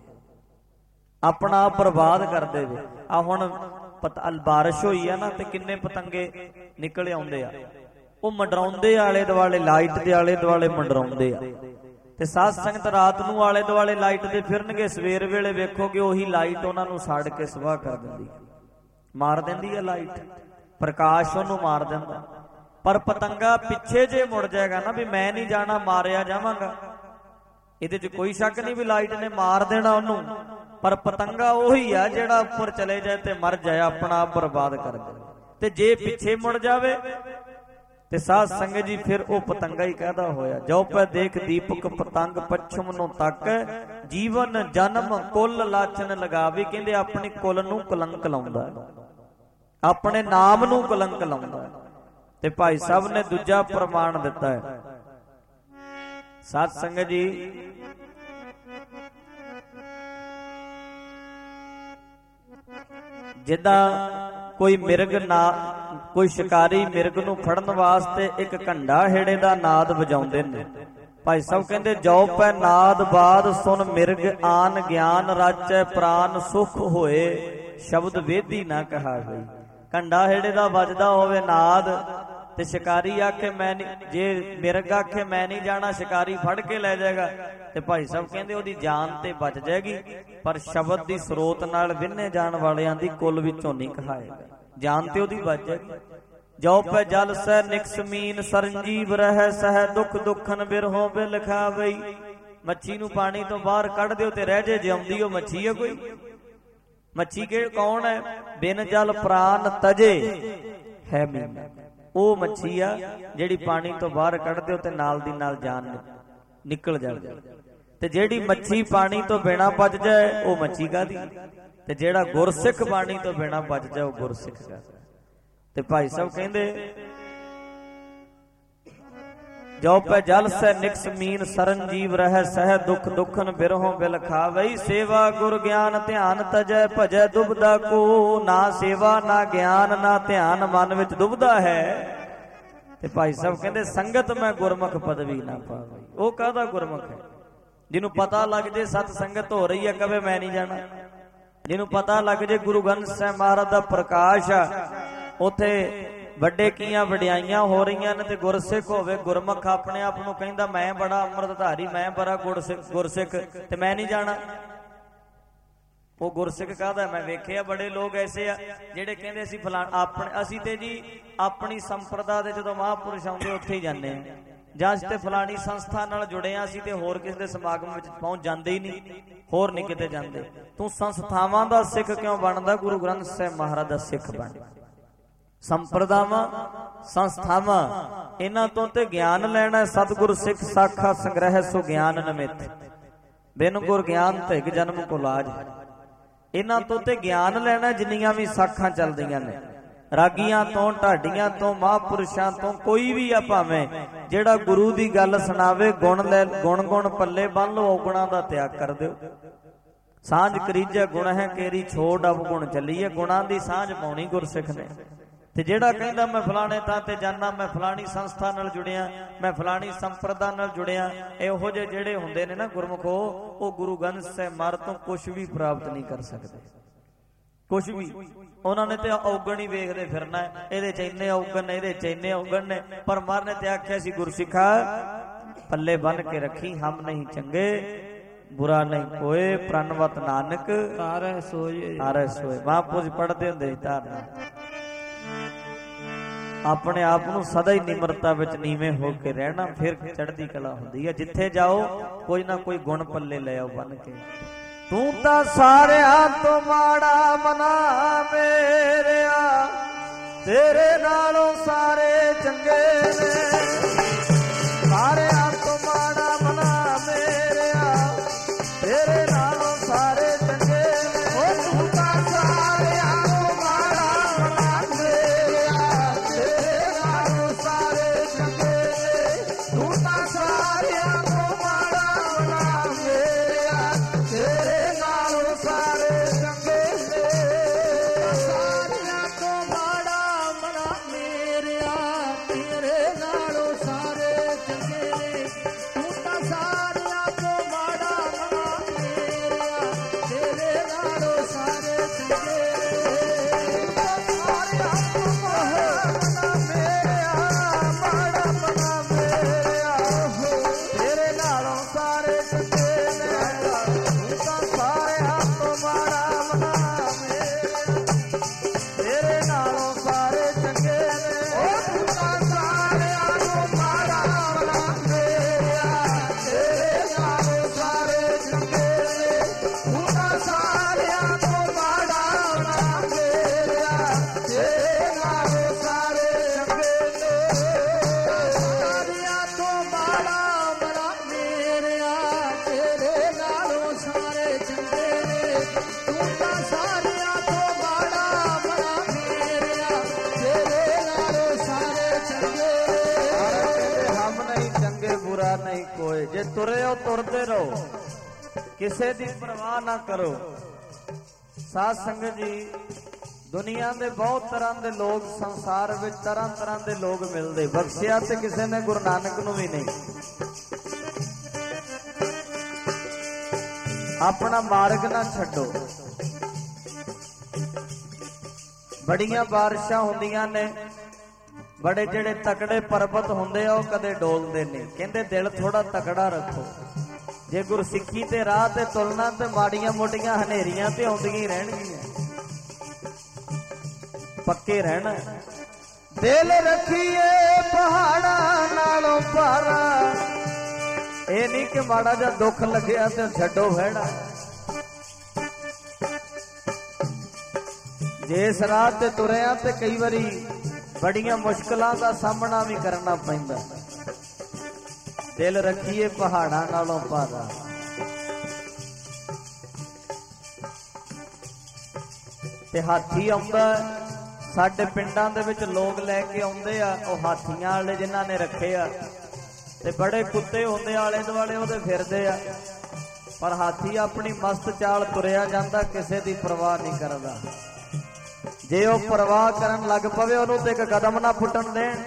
ਆਪਣਾ ਆਪ ਬਰਬਾਦ ਕਰ ਦੇਵੇ। ਆ ਹੁਣ ਬਾਰਿਸ਼ ਹੋਈ ਆ ਨਾ ਤੇ ਕਿੰਨੇ ਪਤੰਗੇ ਨਿਕਲ ਆਉਂਦੇ ਆ, ਉਹ ਮੰਡਰਾਉਂਦੇ ਆਲੇ ਦੁਆਲੇ, ਲਾਈਟ ਦੇ ਆਲੇ ਦੁਆਲੇ ਮੰਡਰਾਉਂਦੇ ਆ। ਤੇ ਸਾਧ ਸੰਗਤ ਰਾਤ ਨੂੰ ਆਲੇ ਦੁਆਲੇ ਲਾਈਟ ਦੇ ਫਿਰਨਗੇ, ਸਵੇਰ ਵੇਲੇ ਵੇਖੋਗੇ ਉਹੀ ਲਾਈਟ ਉਹਨਾਂ ਨੂੰ ਸਾੜ ਕੇ ਸਵਾਹ ਕਰ ਦਿੰਦੀ, ਮਾਰ ਦਿੰਦੀ ਹੈ ਲਾਈਟ, ਪ੍ਰਕਾਸ਼ ਉਹਨੂੰ ਮਾਰ ਦਿੰਦਾ। ਪਰ ਪਤੰਗਾ ਪਿੱਛੇ ਜੇ ਮੁੜ ਜਾਏਗਾ ਨਾ ਵੀ ਮੈਂ ਨਹੀਂ ਜਾਣਾ, ਮਾਰਿਆ ਜਾਵਾਂਗਾ, ਇਹਦੇ 'ਚ ਕੋਈ ਸ਼ੱਕ ਨਹੀਂ ਵੀ ਲਾਈਟ ਨੇ ਮਾਰ ਦੇਣਾ ਉਹਨੂੰ। ਪਰ ਪਤੰਗਾ ਉਹੀ ਆ ਜਿਹੜਾ ਉੱਪਰ ਚਲੇ ਜਾਏ ਤੇ ਮਰ ਜਾਏ, ਆਪਣਾ ਆਪ ਬਰਬਾਦ ਕਰ ਜਾਏ। ਤੇ ਜੇ ਪਿੱਛੇ ਮੁੜ ਜਾਵੇ ਤੇ ਸਾਧ ਸੰਗਤ ਜੀ ਫਿਰ ਉਹ ਪਤੰਗਾ ਹੀ ਕਹਿਦਾ ਹੋਇਆ। ਜੋ ਪੈ ਦੇਖ ਦੀਪਕ ਪਤੰਗ, ਪੱਛਮ ਨੂੰ ਤੱਕ ਜੀਵਨ ਜਨਮ ਕੁੱਲ ਲਾਛਨ ਲਗਾਵੇ। ਕਹਿੰਦੇ ਆਪਣੀ ਕੁੱਲ ਨੂੰ ਕਲੰਕ ਲਾਉਂਦਾ, ਆਪਣੇ ਨਾਮ ਨੂੰ ਕਲੰਕ ਲਾਉਂਦਾ। ਤੇ ਭਾਈ ਸਾਹਿਬ ਨੇ ਦੂਜਾ ਪ੍ਰਮਾਣ ਦਿੱਤਾ ਹੈ। ਸਾਧ ਸੰਗਤ ਜੀ ਜਿੱਦਾਂ ਕੋਈ ਮਿਰਗ ਨਾ ਕੋਈ ਸ਼ਿਕਾਰੀ ਮਿਰਗ ਨੂੰ ਫੜਨ ਵਾਸਤੇ ਇੱਕ ਘੰਡਾ ਹੇੜੇ ਦਾ ਨਾਦ ਵਜਾਉਂਦੇ ਨੇ। ਭਾਈ ਸਾਹਿਬ ਕਹਿੰਦੇ ਜੋ ਪੈ ਨਾਦ ਬਾਦ ਸੁਣ ਮਿਰਗ ਆਨ ਗਿਆਨ ਰਾਚੈ ਪ੍ਰਾਨ ਸੁਖ ਹੋਏ ਸ਼ਬਦ ਵੇਦੀ ਨਾ ਕਹਾ ਗਈ। ਘੰਡਾ ਹੇੜੇ ਦਾ ਵੱਜਦਾ ਹੋਵੇ ਨਾਦ ਤੇ ਸ਼ਿਕਾਰੀ ਆਖੇ ਮੈਂ ਨਹੀਂ, ਜੇ ਮਿਰਗ ਆਖੇ ਮੈਂ ਨਹੀਂ ਜਾਣਾ, ਸ਼ਿਕਾਰੀ ਫੜ ਕੇ ਲੈ ਜਾਏਗਾ ਤੇ ਭਾਈ ਸਾਹਿਬ ਕਹਿੰਦੇ ਉਹਦੀ ਜਾਨ ਤੇ ਬਚ ਜਾਏਗੀ, ਪਰ ਸ਼ਬਦ ਦੀ ਸਰੋਤ ਨਾਲ ਵਿੰਨੇ ਜਾਣ ਵਾਲਿਆਂ ਦੀ ਕੁੱਲ ਵਿੱਚੋਂ ਨਹੀਂ ਕਹਾਏਗਾ, ਜਾਨ ਤੇ ਉਹਦੀ ਬਚ ਜਾਏਗੀ। ਜੋ ਪੈ ਜਲ ਸਹਿ ਨਿਕਸਮੀਨ ਸਰੰਜੀਵ ਰਹਿ ਸਹਿ ਦੁੱਖ ਦੁੱਖਨ ਬਿਰਹੋਂ ਬਿਲ ਖਾਵਈ। ਮੱਛੀ ਨੂੰ ਪਾਣੀ ਤੋਂ ਬਾਹਰ ਕੱਢ ਦਿਓ ਤੇ ਰਹਿ ਜੇ ਜਿਉਂਦੀ ਉਹ ਮੱਛੀ ਹੈ ਕੋਈ? ਮੱਛੀ ਕਿ ਕੌਣ ਹੈ? ਬਿਨ ਜਲ ਪ੍ਰਾਨ ਤਜੇ ਹੈ ਮੀਨ। ਉਹ ਮੱਛੀ ਆ ਜਿਹੜੀ ਪਾਣੀ ਤੋਂ ਬਾਹਰ ਕੱਢ ਦਿਓ ਤੇ ਨਾਲ ਦੀ ਨਾਲ ਜਾਨ ਨਿਕਲ ਜਾਂਦੀ। ਤੇ ਜਿਹੜੀ ਮੱਛੀ ਪਾਣੀ ਤੋਂ ਬਿਨਾ ਬਚ ਜਾਏ ਉਹ ਮੱਛੀ ਕਾਹਦੀ? ਤੇ ਜਿਹੜਾ ਗੁਰਸਿੱਖ ਪਾਣੀ ਤੋਂ ਬਿਨਾ ਬਚ ਜਾਏ ਉਹ ਗੁਰਸਿੱਖ ਕਾਹਦਾ? ਤੇ ਭਾਈ ਸਾਹਿਬ ਕਹਿੰਦੇ ਜੋ ਪੈ ਜਲ ਸਹਿ ਨਿਕਸ ਮੀਨ ਸਰਨਜੀਵ ਰਹਿ ਸਹਿ ਦੁੱਖ ਦੁੱਖਨ ਬਿਰਹੋਂ ਬਿਲ ਖਾਵਈ। ਸੇਵਾ ਗੁਰ ਗਿਆਨ ਧਿਆਨ ਤਜੈ ਭਜੈ ਦੁਬਦਾ ਕੋ। ਨਾ ਸੇਵਾ ਨਾ ਗਿਆਨ ਨਾ ਧਿਆਨ ਮਨ ਵਿੱਚ ਦੁਬਦਾ ਹੈ। ਤੇ ਭਾਈ ਸਾਹਿਬ ਕਹਿੰਦੇ ਸੰਗਤ ਮੈਂ ਗੁਰਮੁਖ ਪਦਵੀ ਨਾ ਪਾਵਈ। ਉਹ ਕਾਹਦਾ ਗੁਰਮੁਖ ਹੈ? ਜਿਹਨੂੰ ਪਤਾ ਲੱਗ ਜੇ ਸਤ ਸੰਗਤ ਹੋ ਰਹੀ ਹੈ ਕਵੇ ਮੈਂ ਨਹੀਂ ਜਾਣਾ। ਜਿਹਨੂੰ ਪਤਾ ਲੱਗ ਜੇ ਗੁਰੂ ਗ੍ਰੰਥ ਸਾਹਿਬ ਮਹਾਰਾਜ ਦਾ ਪ੍ਰਕਾਸ਼ ਆ, ਉਥੇ ਵੱਡੇ ਕੀਆਂ ਵਡਿਆਈਆਂ ਹੋ ਰਹੀਆਂ ਨੇ, ਤੇ ਗੁਰਸਿੱਖ ਹੋਵੇ ਗੁਰਮੁਖ ਆਪਣੇ ਆਪ ਨੂੰ ਕਹਿੰਦਾ ਮੈਂ ਬੜਾ ਅੰਮ੍ਰਿਤਧਾਰੀ, ਮੈਂ ਬੜਾ ਗੁਰਸਿੱਖ ਗੁਰਸਿੱਖ ਤੇ ਮੈਂ ਨਹੀਂ ਜਾਣਾ। ਉਹ ਗੁਰਸਿੱਖ ਕਾਹਦਾ? ਮੈਂ ਵੇਖਿਆ ਬੜੇ ਲੋਕ ਐਸੇ ਆ ਜਿਹੜੇ ਕਹਿੰਦੇ ਅਸੀਂ ਫਲਾਂ ਆਪਣੇ ਅਸੀਂ ਤੇ ਜੀ ਆਪਣੀ ਸੰਪਰਦਾ ਦੇ ਜਦੋਂ ਮਹਾਂਪੁਰਸ਼ ਆਉਂਦੇ ਉੱਥੇ ਹੀ ਜਾਂਦੇ ਆ, ਜਾਂ ਅਸੀਂ ਤੇ ਫਲਾਣੀ ਸੰਸਥਾ ਨਾਲ ਜੁੜੇ ਆ, ਅਸੀਂ ਤੇ ਹੋਰ ਕਿਸੇ ਦੇ ਸਮਾਗਮ ਵਿੱਚ ਪਹੁੰਚ ਜਾਂਦੇ ਹੀ ਨਹੀਂ, ਹੋਰ ਨਹੀਂ ਕਿਤੇ ਜਾਂਦੇ। ਤੂੰ ਸੰਸਥਾਵਾਂ ਦਾ ਸਿੱਖ ਕਿਉਂ ਬਣਦਾ? ਗੁਰੂ ਗ੍ਰੰਥ ਸਾਹਿਬ ਮਹਾਰਾਜ ਦਾ ਸਿੱਖ ਬਣ। ਸੰਪਰਦਾਵਾਂ ਸੰਸਥਾਵਾਂ ਇਹਨਾਂ ਤੋਂ ਤੇ ਗਿਆਨ ਲੈਣਾ। ਸਤਿਗੁਰ ਸਿੱਖ ਸਾਖਾ ਸੰਗ੍ਰਹਿ ਸੋ ਗਿਆਨ ਨਮਿਤ ਬਿਨ ਗੁਰ ਗਿਆਨ ਧਿਗ ਜਨਮ ਕੋ ਲਾਜ। ਇਹਨਾਂ ਤੋਂ ਤੇ ਗਿਆਨ ਲੈਣਾ। ਜਿੰਨੀਆਂ ਵੀ ਸਾਖਾਂ ਚੱਲਦੀਆਂ ਨੇ ਰਾਗੀਆਂ ਤੋਂ ਢਾਡੀਆਂ ਤੋਂ ਮਹਾਂਪੁਰਸ਼ਾਂ ਤੋਂ ਕੋਈ ਵੀ ਆ ਭਾਵੇਂ, ਜਿਹੜਾ ਗੁਰੂ ਦੀ ਗੱਲ ਸੁਣਾਵੇ ਗੁਣ ਲੈ ਗੁਣ ਗੁਣ ਪੱਲੇ ਬੰਨ ਲਓ, ਔਗੁਣਾਂ ਦਾ ਤਿਆਗ ਕਰ ਦਿਓ। ਸਾਂਝ ਕਰੀਜੈ ਗੁਣ ਹੈ ਕੇਰੀ ਛੋੜ ਅਬ ਗੁਣ ਚੱਲੀਏ। ਗੁਣਾਂ ਦੀ ਸਾਂਝ ਪਾਉਣੀ ਗੁਰਸਿੱਖ ਨੇ। ਤੇ ਜਿਹੜਾ ਕਹਿੰਦਾ ਮੈਂ ਫਲਾਣੇ ਥਾਂ ਤੇ ਜਾਣਾ, ਮੈਂ ਫਲਾਣੀ ਸੰਸਥਾ ਨਾਲ ਜੁੜਿਆ, ਮੈਂ ਫਲਾਣੀ ਸੰਪਰਦਾ ਨਾਲ ਜੁੜਿਆ, ਇਹੋ ਜਿਹੇ ਜਿਹੜੇ ਹੁੰਦੇ ਨੇ ਨਾ ਗੁਰਮੁਖ, ਉਹ ਗੁਰੂ ਗ੍ਰੰਥ ਸਾਹਿਬ ਮਹਾਰਾਜ ਤੋਂ ਕੁਛ ਵੀ ਪ੍ਰਾਪਤ ਨਹੀਂ ਕਰ ਸਕਦੇ, ਕੁਛ ਵੀ। ਉਹਨਾਂ ਨੇ ਤੇ ਔਗਣ ਹੀ ਵੇਖਦੇ ਫਿਰਨਾ, ਇਹਦੇ ਚ ਇੰਨੇ ਔਗਣ ਨੇ, ਇਹਦੇ ਚ ਇੰਨੇ ਔਗਣ ਨੇ। ਪਰ ਮਹਾਰਾਜ ਨੇ ਤੇ ਆਖਿਆ ਸੀ ਗੁਰਸਿੱਖਾ ਪੱਲੇ ਬੰਨ ਕੇ ਰੱਖੀ, ਹਮ ਨਹੀਂ ਚੰਗੇ ਬੁਰਾ ਨਹੀਂ ਕੋਏ ਪ੍ਰਣਵਤ ਨਾਨਕ ਤਾਰੈ ਸੋਏ ਤਾਰੈ ਸੋਏ। ਮਹਾਂਪੁਰਸ਼ ਪੜ੍ਹਦੇ ਹੁੰਦੇ ਸੀ ਧਾਰਨਾ। ਆਪਣੇ ਆਪ ਨੂੰ ਸਦਾ ਹੀ ਨਿਮਰਤਾ ਵਿੱਚ ਨੀਵੇਂ ਹੋ ਕੇ ਰਹਿਣਾ, ਫਿਰ ਚੜ੍ਹਦੀ ਕਲਾ ਹੁੰਦੀ ਹੈ। ਜਿੱਥੇ ਜਾਓ ਕੋਈ ਨਾ ਕੋਈ ਗੁਣ ਪੱਲੇ ਲੈ ਆਓ ਬਣ ਕੇ। ਤੂੰ ਤਾਂ ਸਾਰਿਆਂ ਤੋਂ ਮਾੜਾ ਮਨਾ ਮੇਰਿਆ, ਤੇਰੇ ਨਾਲੋਂ ਸਾਰੇ ਚੰਗੇ ਨੇ। ਸਾਰਿਆਂ ਤੋਂ ਮਾੜਾ ਮਨਾ ਮੇਰਿਆ, ਤੇਰੇ ਨਾਲੋਂ ਸਾਰੇ ਚੰਗੇ ਨੇ। ਉਹ ਤੂੰ ਤਾਂ ਸਾਰਿਆਂ ਤੋਂ ਮਾੜਾ ਮਨਾ ਮੇਰਿਆ, ਤੇਰੇ ਨਾਲੋਂ ਸਾਰੇ ਚੰਗੇ ਨੇ। ਤੂੰ ਤਾਂ ਸਾਰਿਆਂ ਤੋਂ ਮਾੜਾ ਮਨਾ ਮੇਰਿਆ, ਤੇਰੇ ਨਾਲੋਂ ਸਾਰੇ ਚੰਗੇ ਨੇ। ਸਾਰਿਆਂ ਤੋਂ ਮਾੜਾ ਮਨਾ ਮੇਰਿਆ, ਤੇਰੇ ਨਾਲੋਂ ਸਾਰੇ ਚੰਗੇ ਨੇ। ਤੂੰ ਤਾਂ ਸਾਰਿਆਂ ਤੋਂ ਮਾੜਾ ਮਨਾ ਮੇਰਿਆ, ਤੇਰੇ ਨਾਲੋਂ ਸਾਰੇ ਚੰਗੇ ਨੇ। ਸਾਰਿਆਂ ਤੋਂ ਮਾੜਾ ਮਨਾ ਮੇਰਿਆ, ਮਾੜਾ ਮਨਾ ਮੇਰਿਆ, ਤੇਰੇ ਨਾਲੋਂ ਸਾਰੇ ਚੰਗੇ ਨੇ। ਤੂੰ ਤਾਂ ਸਾਰਿਆਂ ਤੋਂ ਮਾੜਾ ਮਨਾ ਮੇਰਿਆ, ਤੇਰੇ ਨਾਲੋਂ ਸਾਰੇ ਚੰਗੇ ਨੇ। ਉਹ ਤੂੰ ਤਾਂ ਸਾਰਿਆਂ ਤੋਂ ਮਾੜਾ ਮਨਾ ਮੇਰਿਆ, ਤੇਰੇ ਨਾਲੋਂ ਸਾਰੇ ਚੰਗੇ ਨੇ। ਤੂੰ ਤਾਂ ਸਾਰਿਆਂ ਤੋਂ ਮਾੜਾ ਮਨਾ ਮੇਰਿਆ, ਤੇਰੇ ਨਾਲੋਂ ਸਾਰੇ ਚੰਗੇ ਨੇ। ਸਾਰਿਆਂ ਤੋਂ ਮਾੜਾ ਮਨਾ ਮੇਰਿਆ, ਤੇਰੇ ਨਾਲੋਂ ਸਾਰੇ ਚੰਗੇ ਨੇ। ਤੂੰ ਤਾਂ ਸਾਰਿਆਂ ਤੋਂ ਮਾੜਾ ਮਨਾ ਮੇਰਿਆ, ਤੇਰੇ ਨਾਲੋਂ ਸਾਰੇ ਚੰਗੇ ਨੇ। ਹਮ ਨਹੀਂ ਚੰਗੇ ਬੁਰਾ ਨਹੀਂ ਕੋਏ। ਜੇ ਤੁਰੇ ਹੋ ਤੁਰਦੇ ਰਹੋ, ਕਿਸੇ ਦੀ ਪਰਵਾਹ ਨਾ ਕਰੋ। ਸਾਧ ਸੰਗਤ ਜੀ दुनिया के बहुत तरह के लोग संसार में तरह तरह के लोग मिलते, बख्शिया तो किसी ने गुरु नानक नूं भी नहीं। अपना मार्ग ना छड्डो। बड़ियां बारिशां हुंदियां ने, बड़े जेड़े तकड़े पर्वत हुंदे आ ओह कदे डोलदे नहीं। कहंदे दिल थोड़ा तकड़ा रखो। जे गुरसिੱਖੀ ते राह ते तुलना ते माड़ियां मोटियां हनेरियां ते आउंदियां ही रहणगीਆਂ, पक्के रहना। दिल रखिए पहाड़ा नालों पारा, ये नहीं कि माड़ा जा दुख लग्या ते छड्डो वहड़ा। जे इस राह ते तुरिया ते कई बारी बड़ियां मुश्किलां दा सामना भी करना पैंदा। दिल रखिए पहाड़ा नालों पारा। ते हाथी आउंदा साडे पिंडां दे विच लोग लैके आउंदे आ, ओह हाथीआं वाले जिन्हां ने रखे आ, ते बड़े कुत्ते हुंदे आले दुआले ओहदे फिरदे आ, पर हाथी अपनी मस्त चाल तुरिया जांदा, किसे दी परवाह नहीं करदा। जे ओह परवाह करन लग पवे ओहनूं ते इक कदम ना पुੱਟਣ देण।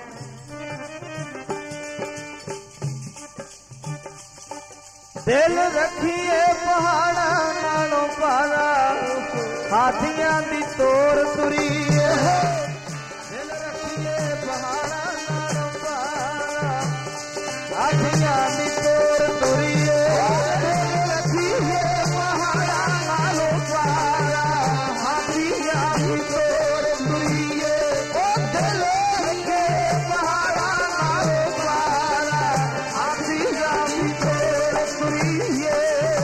दिल रखिए पहाड़ा नालों पारा, हाथियां दी तोर तुरीए। दिल रखिए पहाड़ा नालों पारा, हाथियां दी तोर तुरीए। दिल रखिए पहाड़ा नालों पारा, हाथियां दी तोर तुरीए। दिल रखिए पहाड़ा नालों पारा, हाथियां दी तोर तुरीए।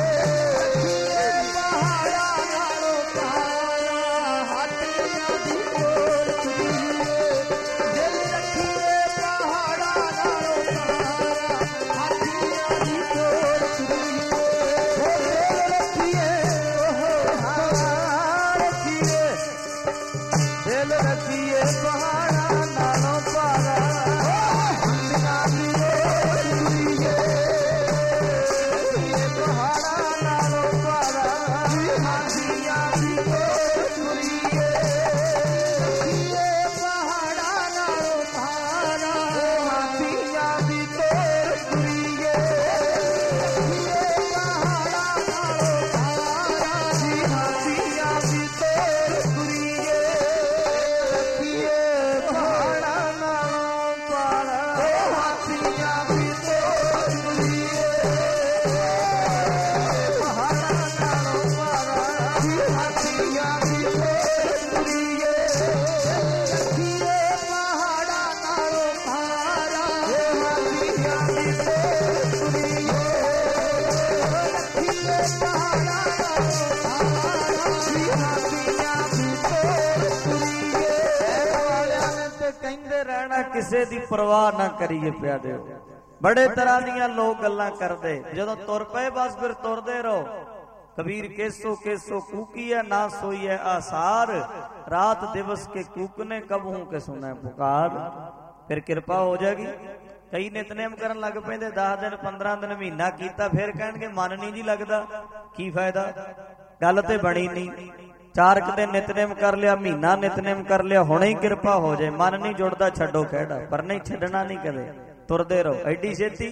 किसे दी परवाह ना करिए प्यारे। बड़े तरह दियां लोग गल्लां करदे, जदों तुर पए बस फिर तुरदे रहो। कबीर केसो केसो कूकी है ना सोई है आसार, रात दिवस के कूकने कब हूं के सुने पुकार। फिर कृपा हो जाएगी। कई नितनेम करन लग पैंदे, दस दिन पंद्रह दिन महीना कीता, फिर कहणगे मन नहीं जी लगदा, की फायदा, गल ते बनी नहीं। चार क दिन नितनेम कर लिया, महीना नितनेम कर लिया, हुणे ही कृपा हो जाए, मन नहीं जुड़दा छड्डो खैड़ा। पर नहीं छड्डना नहीं कदे, तुरदे रहो एडी छेती।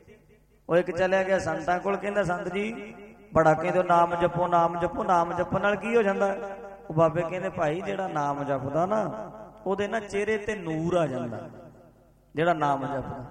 वो एक चलिया गया संतां कोल, कहंदा संत जी बड़ा कहंदे नाम जपो नाम जपो, नाम जपण नाल की हो जांदा। ਉਹ ਬਾਬੇ ਕਹਿੰਦੇ ਭਾਈ ਜਿਹੜਾ ਨਾਮ ਜਪਦਾ ਨਾ ਉਹਦੇ ਨਾ ਚਿਹਰੇ ਤੇ ਨੂਰ ਆ ਜਾਂਦਾ ਜਿਹੜਾ ਨਾਮ ਜਪਦਾ।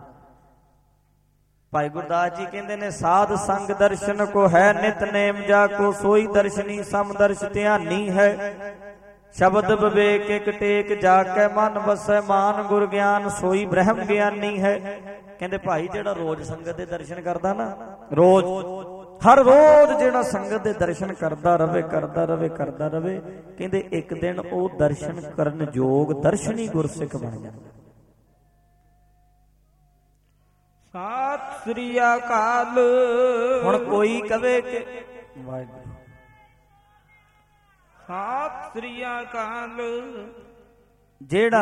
ਭਾਈ ਗੁਰਦਾਸ ਜੀ ਕਹਿੰਦੇ ਨੇ ਸਾਧ ਸੰਗ ਦਰਸ਼ਨ ਕੋ ਹੈ ਨਿਤਨੇਮ ਜਾ ਕੋ ਸੋਈ ਦਰਸ਼ਨੀ ਸਮਦਰਸ਼ ਧਿਆਨੀ ਹੈ। शब्द विवेक एक टेक जाके मन बसै मान गुर ज्ञान सोई ब्रह्म ज्ञानी है। कहते भाई जेड़ा रोज संगत दे दर्शन करदा ना, रोज हर रोज जेड़ा संगत दे दर्शन करदा रवे करदा रवे करदा रवे, कहते एक दिन वो दर्शन करन जोग दर्शनी गुरसिख बन जांदा। सत श्री अकाल। हुण कोई कवे कि वाहिगुरू सत श्री अकाल। जेड़ा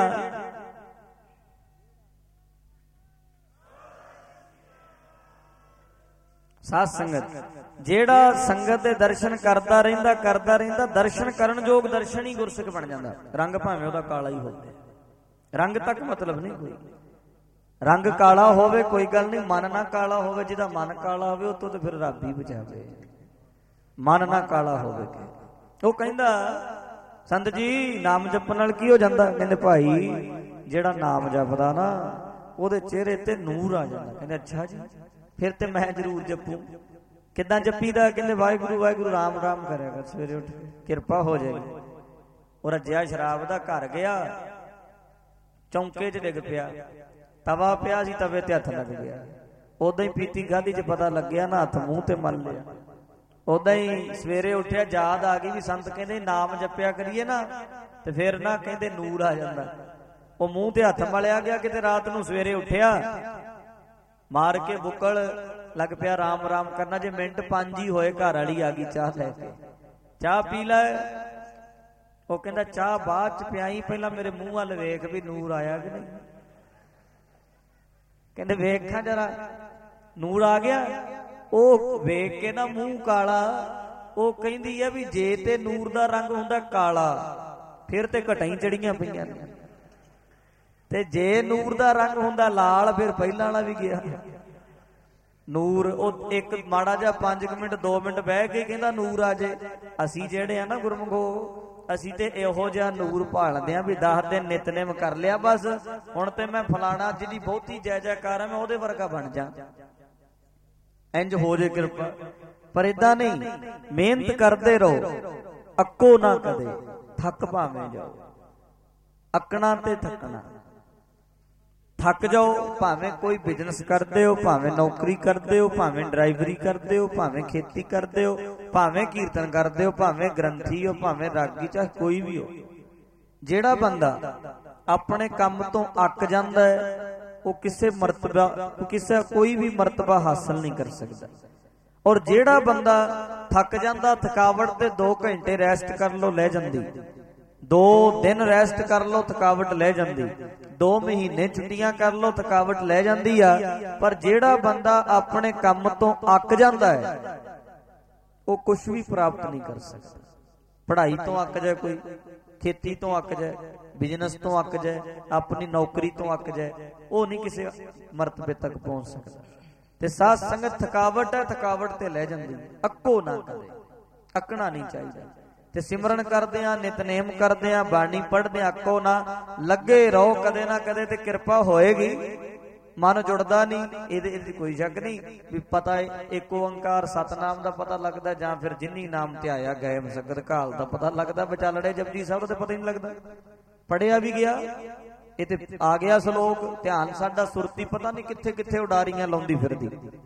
ਸਾਧ ਸੰਗਤ ਜਿਹੜਾ ਸੰਗਤ ਦੇ ਦਰਸ਼ਨ ਕਰਦਾ ਰਹਿੰਦਾ ਕਰਦਾ ਰਹਿੰਦਾ ਦਰਸ਼ਨ ਕਰਨ ਯੋਗ ਦਰਸ਼ਨ ਹੀ ਗੁਰਸਿੱਖ ਬਣ ਜਾਂਦਾ। ਰੰਗ ਭਾਵੇਂ ਉਹਦਾ ਕਾਲਾ ਹੀ ਹੋਵੇ, ਰੰਗ ਤੱਕ ਮਤਲਬ ਨਹੀਂ ਕੋਈ। ਰੰਗ ਕਾਲਾ ਹੋਵੇ ਕੋਈ ਗੱਲ ਨਹੀਂ, ਮਨ ਨਾ ਕਾਲਾ ਹੋਵੇ। ਜਿਹਦਾ ਮਨ ਕਾਲਾ ਹੋਵੇ ਉਹ ਤੋਂ ਤੇ ਫਿਰ ਰੱਬ ਹੀ ਬਚਾਵੇ। ਮਨ ਨਾ ਕਾਲਾ ਹੋਵੇ। ਉਹ ਕਹਿੰਦਾ ਸੰਤ ਜੀ ਨਾਮ ਜਪਣ ਨਾਲ ਕੀ ਹੋ ਜਾਂਦਾ? ਕਹਿੰਦੇ ਭਾਈ ਜਿਹੜਾ ਨਾਮ ਜਪਦਾ ਨਾ ਉਹਦੇ ਚਿਹਰੇ ਤੇ ਨੂਰ ਆ ਜਾਂਦਾ। ਕਹਿੰਦੇ ਅੱਛਾ ਜੀ, ਫਿਰ ਤੇ ਮੈਂ ਜ਼ਰੂਰ ਜਪੂ। ਕਿੱਦਾਂ ਜਪੀਦਾ? ਕਹਿੰਦੇ ਵਾਹਿਗੁਰੂ ਵਾਹਿਗੁਰੂ ਰਾਮ ਰਾਮ ਕਰਿਆ ਕਰ, ਸਵੇਰੇ ਉੱਠ ਕਿਰਪਾ ਹੋ ਜਾਏਗੀ। ਉਹ ਰੱਜਿਆ ਸ਼ਰਾਬ ਦਾ ਘਰ ਗਿਆ, ਚੌਂਕੇ 'ਚ ਡਿੱਗ ਪਿਆ, ਤਵਾ ਪਿਆ ਸੀ, ਤਵੇ ਤੇ ਹੱਥ ਲੱਗ ਗਿਆ। ਉਦਾਂ ਹੀ ਪੀਤੀ ਖਾਧੀ 'ਚ ਪਤਾ ਲੱਗਿਆ ਨਾ, ਹੱਥ ਮੂੰਹ ਤੇ ਮਲ ਲਿਆ। ਉਦਾਂ ਹੀ ਸਵੇਰੇ ਉੱਠਿਆ, ਯਾਦ ਆ ਗਈ ਵੀ ਸੰਤ ਕਹਿੰਦੇ ਨਾਮ ਜਪਿਆ ਕਰੀਏ ਨਾ ਤੇ ਫਿਰ ਨਾ ਕਹਿੰਦੇ ਨੂਰ ਆ ਜਾਂਦਾ। ਉਹ ਮੂੰਹ ਤੇ ਹੱਥ ਮਲਿਆ ਗਿਆ। ਕਿਤੇ ਰਾਤ ਨੂੰ ਸਵੇਰੇ ਉੱਠਿਆ, ਮਾਰ ਕੇ ਬੁੱਕਲ ਲੱਗ ਪਿਆ ਰਾਮ ਰਾਮ ਕਰਨਾ। ਜੇ ਮਿੰਟ ਪੰਜ ਹੀ ਹੋਏ ਘਰ ਵਾਲੀ ਆ ਗਈ ਚਾਹ ਲੈ ਕੇ, ਚਾਹ ਪੀ ਲੈ। ਉਹ ਕਹਿੰਦਾ ਚਾਹ ਬਾਅਦ ਚ ਪਿਆਈ, ਪਹਿਲਾਂ ਮੇਰੇ ਮੂੰਹ ਵੱਲ ਵੇਖ ਵੀ ਨੂਰ ਆਇਆ ਕਿ ਨਹੀਂ। ਕਹਿੰਦੇ ਵੇਖਾਂ ਜਰਾ, ਨੂਰ ਆ ਗਿਆ। ਉਹ ਵੇਖ ਕੇ ਨਾ ਮੂੰਹ ਕਾਲਾ, ਉਹ ਕਹਿੰਦੀ ਹੈ ਵੀ ਜੇ ਤੇ ਨੂਰ ਦਾ ਰੰਗ ਹੁੰਦਾ ਕਾਲਾ ਫਿਰ ਤੇ ਘਟਾਈ ਚੜੀਆਂ ਪਈਆਂ ਨੇ, ਤੇ ਜੇ ਨੂਰ ਦਾ ਰੰਗ ਹੁੰਦਾ ਲਾਲ ਫਿਰ ਪਹਿਲਾਂ ਵਾਲਾ ਵੀ ਗਿਆ। ਨੂਰ ਉਹ ਇੱਕ ਮਾੜਾ ਜਿਹਾ ਪੰਜ ਕੁ ਮਿੰਟ ਦੋ ਮਿੰਟ ਬਹਿ ਕੇ ਕਹਿੰਦਾ ਨੂਰ ਆ ਜੇ। ਅਸੀਂ ਜਿਹੜੇ ਆ ਨਾ ਗੁਰਮੁਖੋ, ਅਸੀਂ ਤੇ ਇਹੋ ਜਿਹਾ ਨੂਰ ਭਾਲਦੇ ਆ ਵੀ ਦਸ ਦਿਨ ਨਿਤਨੇਮ ਕਰ ਲਿਆ, ਬਸ ਹੁਣ ਤੇ ਮੈਂ ਫਲਾਣਾ ਜਿਹਦੀ ਬਹੁਤੀ ਜੈ ਜੈਕਾਰ ਆ ਮੈਂ ਉਹਦੇ ਵਰਗਾ ਬਣ ਜਾ, ਇੰਜ ਹੋ ਜੇ ਕਿਰਪਾ। ਪਰ ਏਦਾਂ ਨਹੀਂ, ਮਿਹਨਤ ਕਰਦੇ ਰਹੋ, ਅੱਕੋ ਨਾ ਕਦੇ, ਥੱਕ ਭਾਵੇਂ ਜਾਓ। ਅੱਕਣਾ ਤੇ ਥੱਕਣਾ, ਥੱਕ ਜਾਓ। ਭਾਵੇਂ ਕੋਈ ਬਿਜ਼ਨਸ ਕਰਦੇ ਹੋ, ਭਾਵੇਂ ਨੌਕਰੀ ਕਰਦੇ ਹੋ, ਭਾਵੇਂ ਡਰਾਈਵਰੀ ਕਰਦੇ ਹੋ, ਭਾਵੇਂ ਖੇਤੀ ਕਰਦੇ ਹੋ, ਭਾਵੇਂ ਕੀਰਤਨ ਕਰਦੇ ਹੋ, ਭਾਵੇਂ ਗ੍ਰੰਥੀ ਹੋ, ਭਾਵੇਂ ਰਾਗੀ, ਚਾਹੇ ਕੋਈ ਵੀ ਹੋ। ਜਿਹੜਾ ਬੰਦਾ ਆਪਣੇ ਕੰਮ ਤੋਂ ਅੱਕ ਜਾਂਦਾ ਹੈ ਉਹ ਕਿਸੇ ਮਰਤਬਾ ਕਿਸੇ ਕੋਈ ਵੀ ਮਰਤਬਾ ਹਾਸਲ ਨਹੀਂ ਕਰ ਸਕਦਾ। ਔਰ ਜਿਹੜਾ ਬੰਦਾ ਥੱਕ ਜਾਂਦਾ, ਥਕਾਵਟ ਤੇ ਦੋ ਘੰਟੇ ਰੈਸਟ ਕਰ ਲੋ ਲੈ ਜਾਂਦੀ, ਦੋ ਦਿਨ ਰੈਸਟ ਕਰ ਲੋ ਥਕਾਵਟ ਲੈ ਜਾਂਦੀ, ਦੋ ਮਹੀਨੇ ਛੁੱਟੀਆਂ ਕਰ ਲੋ ਥਕਾਵਟ ਲੈ ਜਾਂਦੀ ਆ। ਪਰ ਜਿਹੜਾ ਬੰਦਾ ਆਪਣੇ ਕੰਮ ਤੋਂ ਅੱਕ ਜਾਂਦਾ ਹੈ ਉਹ ਕੁਝ ਵੀ ਪ੍ਰਾਪਤ ਨਹੀਂ ਕਰ ਸਕਦਾ। ਪੜ੍ਹਾਈ ਤੋਂ ਅੱਕ ਜਾਏ ਕੋਈ, ਖੇਤੀ ਤੋਂ ਅੱਕ ਜਾਏ, ਬਿਜ਼ਨਸ ਤੋਂ ਅੱਕ ਜਾਏ, ਆਪਣੀ ਨੌਕਰੀ ਤੋਂ ਅੱਕ ਜਾਏ, ਉਹ ਨਹੀਂ ਕਿਸੇ ਮਰਤਬੇ ਤੱਕ ਪਹੁੰਚ ਸਕਦਾ। ਤੇ ਸਾਧ ਸੰਗਤ ਥਕਾਵਟ ਹੈ, ਥਕਾਵਟ ਤੇ ਲੈ ਜਾਂਦੀ, ਅੱਕੋ ਨਾ ਕਦੇ, ਅੱਕਣਾ ਨਹੀਂ ਚਾਹੀਦਾ। ਤੇ ਸਿਮਰਨ ਕਰਦੇ ਆ, ਨਿਤਨੇਮ ਕਰਦੇ ਆ, ਬਾਣੀ ਪੜ੍ਹਦੇ ਆ, ਅੱਕੋ ਨਾ, ਲੱਗੇ ਰਹੋ, ਕਦੇ ਨਾ ਕਦੇ ਤੇ ਕਿਰਪਾ ਹੋਏਗੀ। ਮਨ ਜੁੜਦਾ ਨਹੀਂ, ਇਹਦੇ ਇਹਦੀ ਕੋਈ ਸ਼ੱਕ ਨਹੀਂ ਵੀ ਪਤਾ ਹੈ ਇੱਕ ਓੰਕਾਰ ਸਤਨਾਮ ਦਾ ਪਤਾ ਲੱਗਦਾ, ਜਾਂ ਫਿਰ ਜਿੰਨੀ ਨਾਮ ਧਿਆਇਆ ਗਏ ਮਸਕਤ ਕਾਲ ਦਾ ਪਤਾ ਲੱਗਦਾ। ਵਿਚਾਲੜੇ ਜਪਜੀ ਸਾਹਿਬ ਦਾ ਪਤਾ ਹੀ ਨਹੀਂ ਲੱਗਦਾ, ਪੜਿਆ ਵੀ ਗਿਆ, ਇਹ ਤੇ ਆ ਗਿਆ ਸ਼ਲੋਕ, ਧਿਆਨ ਸਾਡਾ ਸੁਰਤੀ ਪਤਾ ਨਹੀਂ ਕਿੱਥੇ ਕਿੱਥੇ ਉਡਾਰੀਆਂ ਲਾਉਂਦੀ ਫਿਰਦੀ।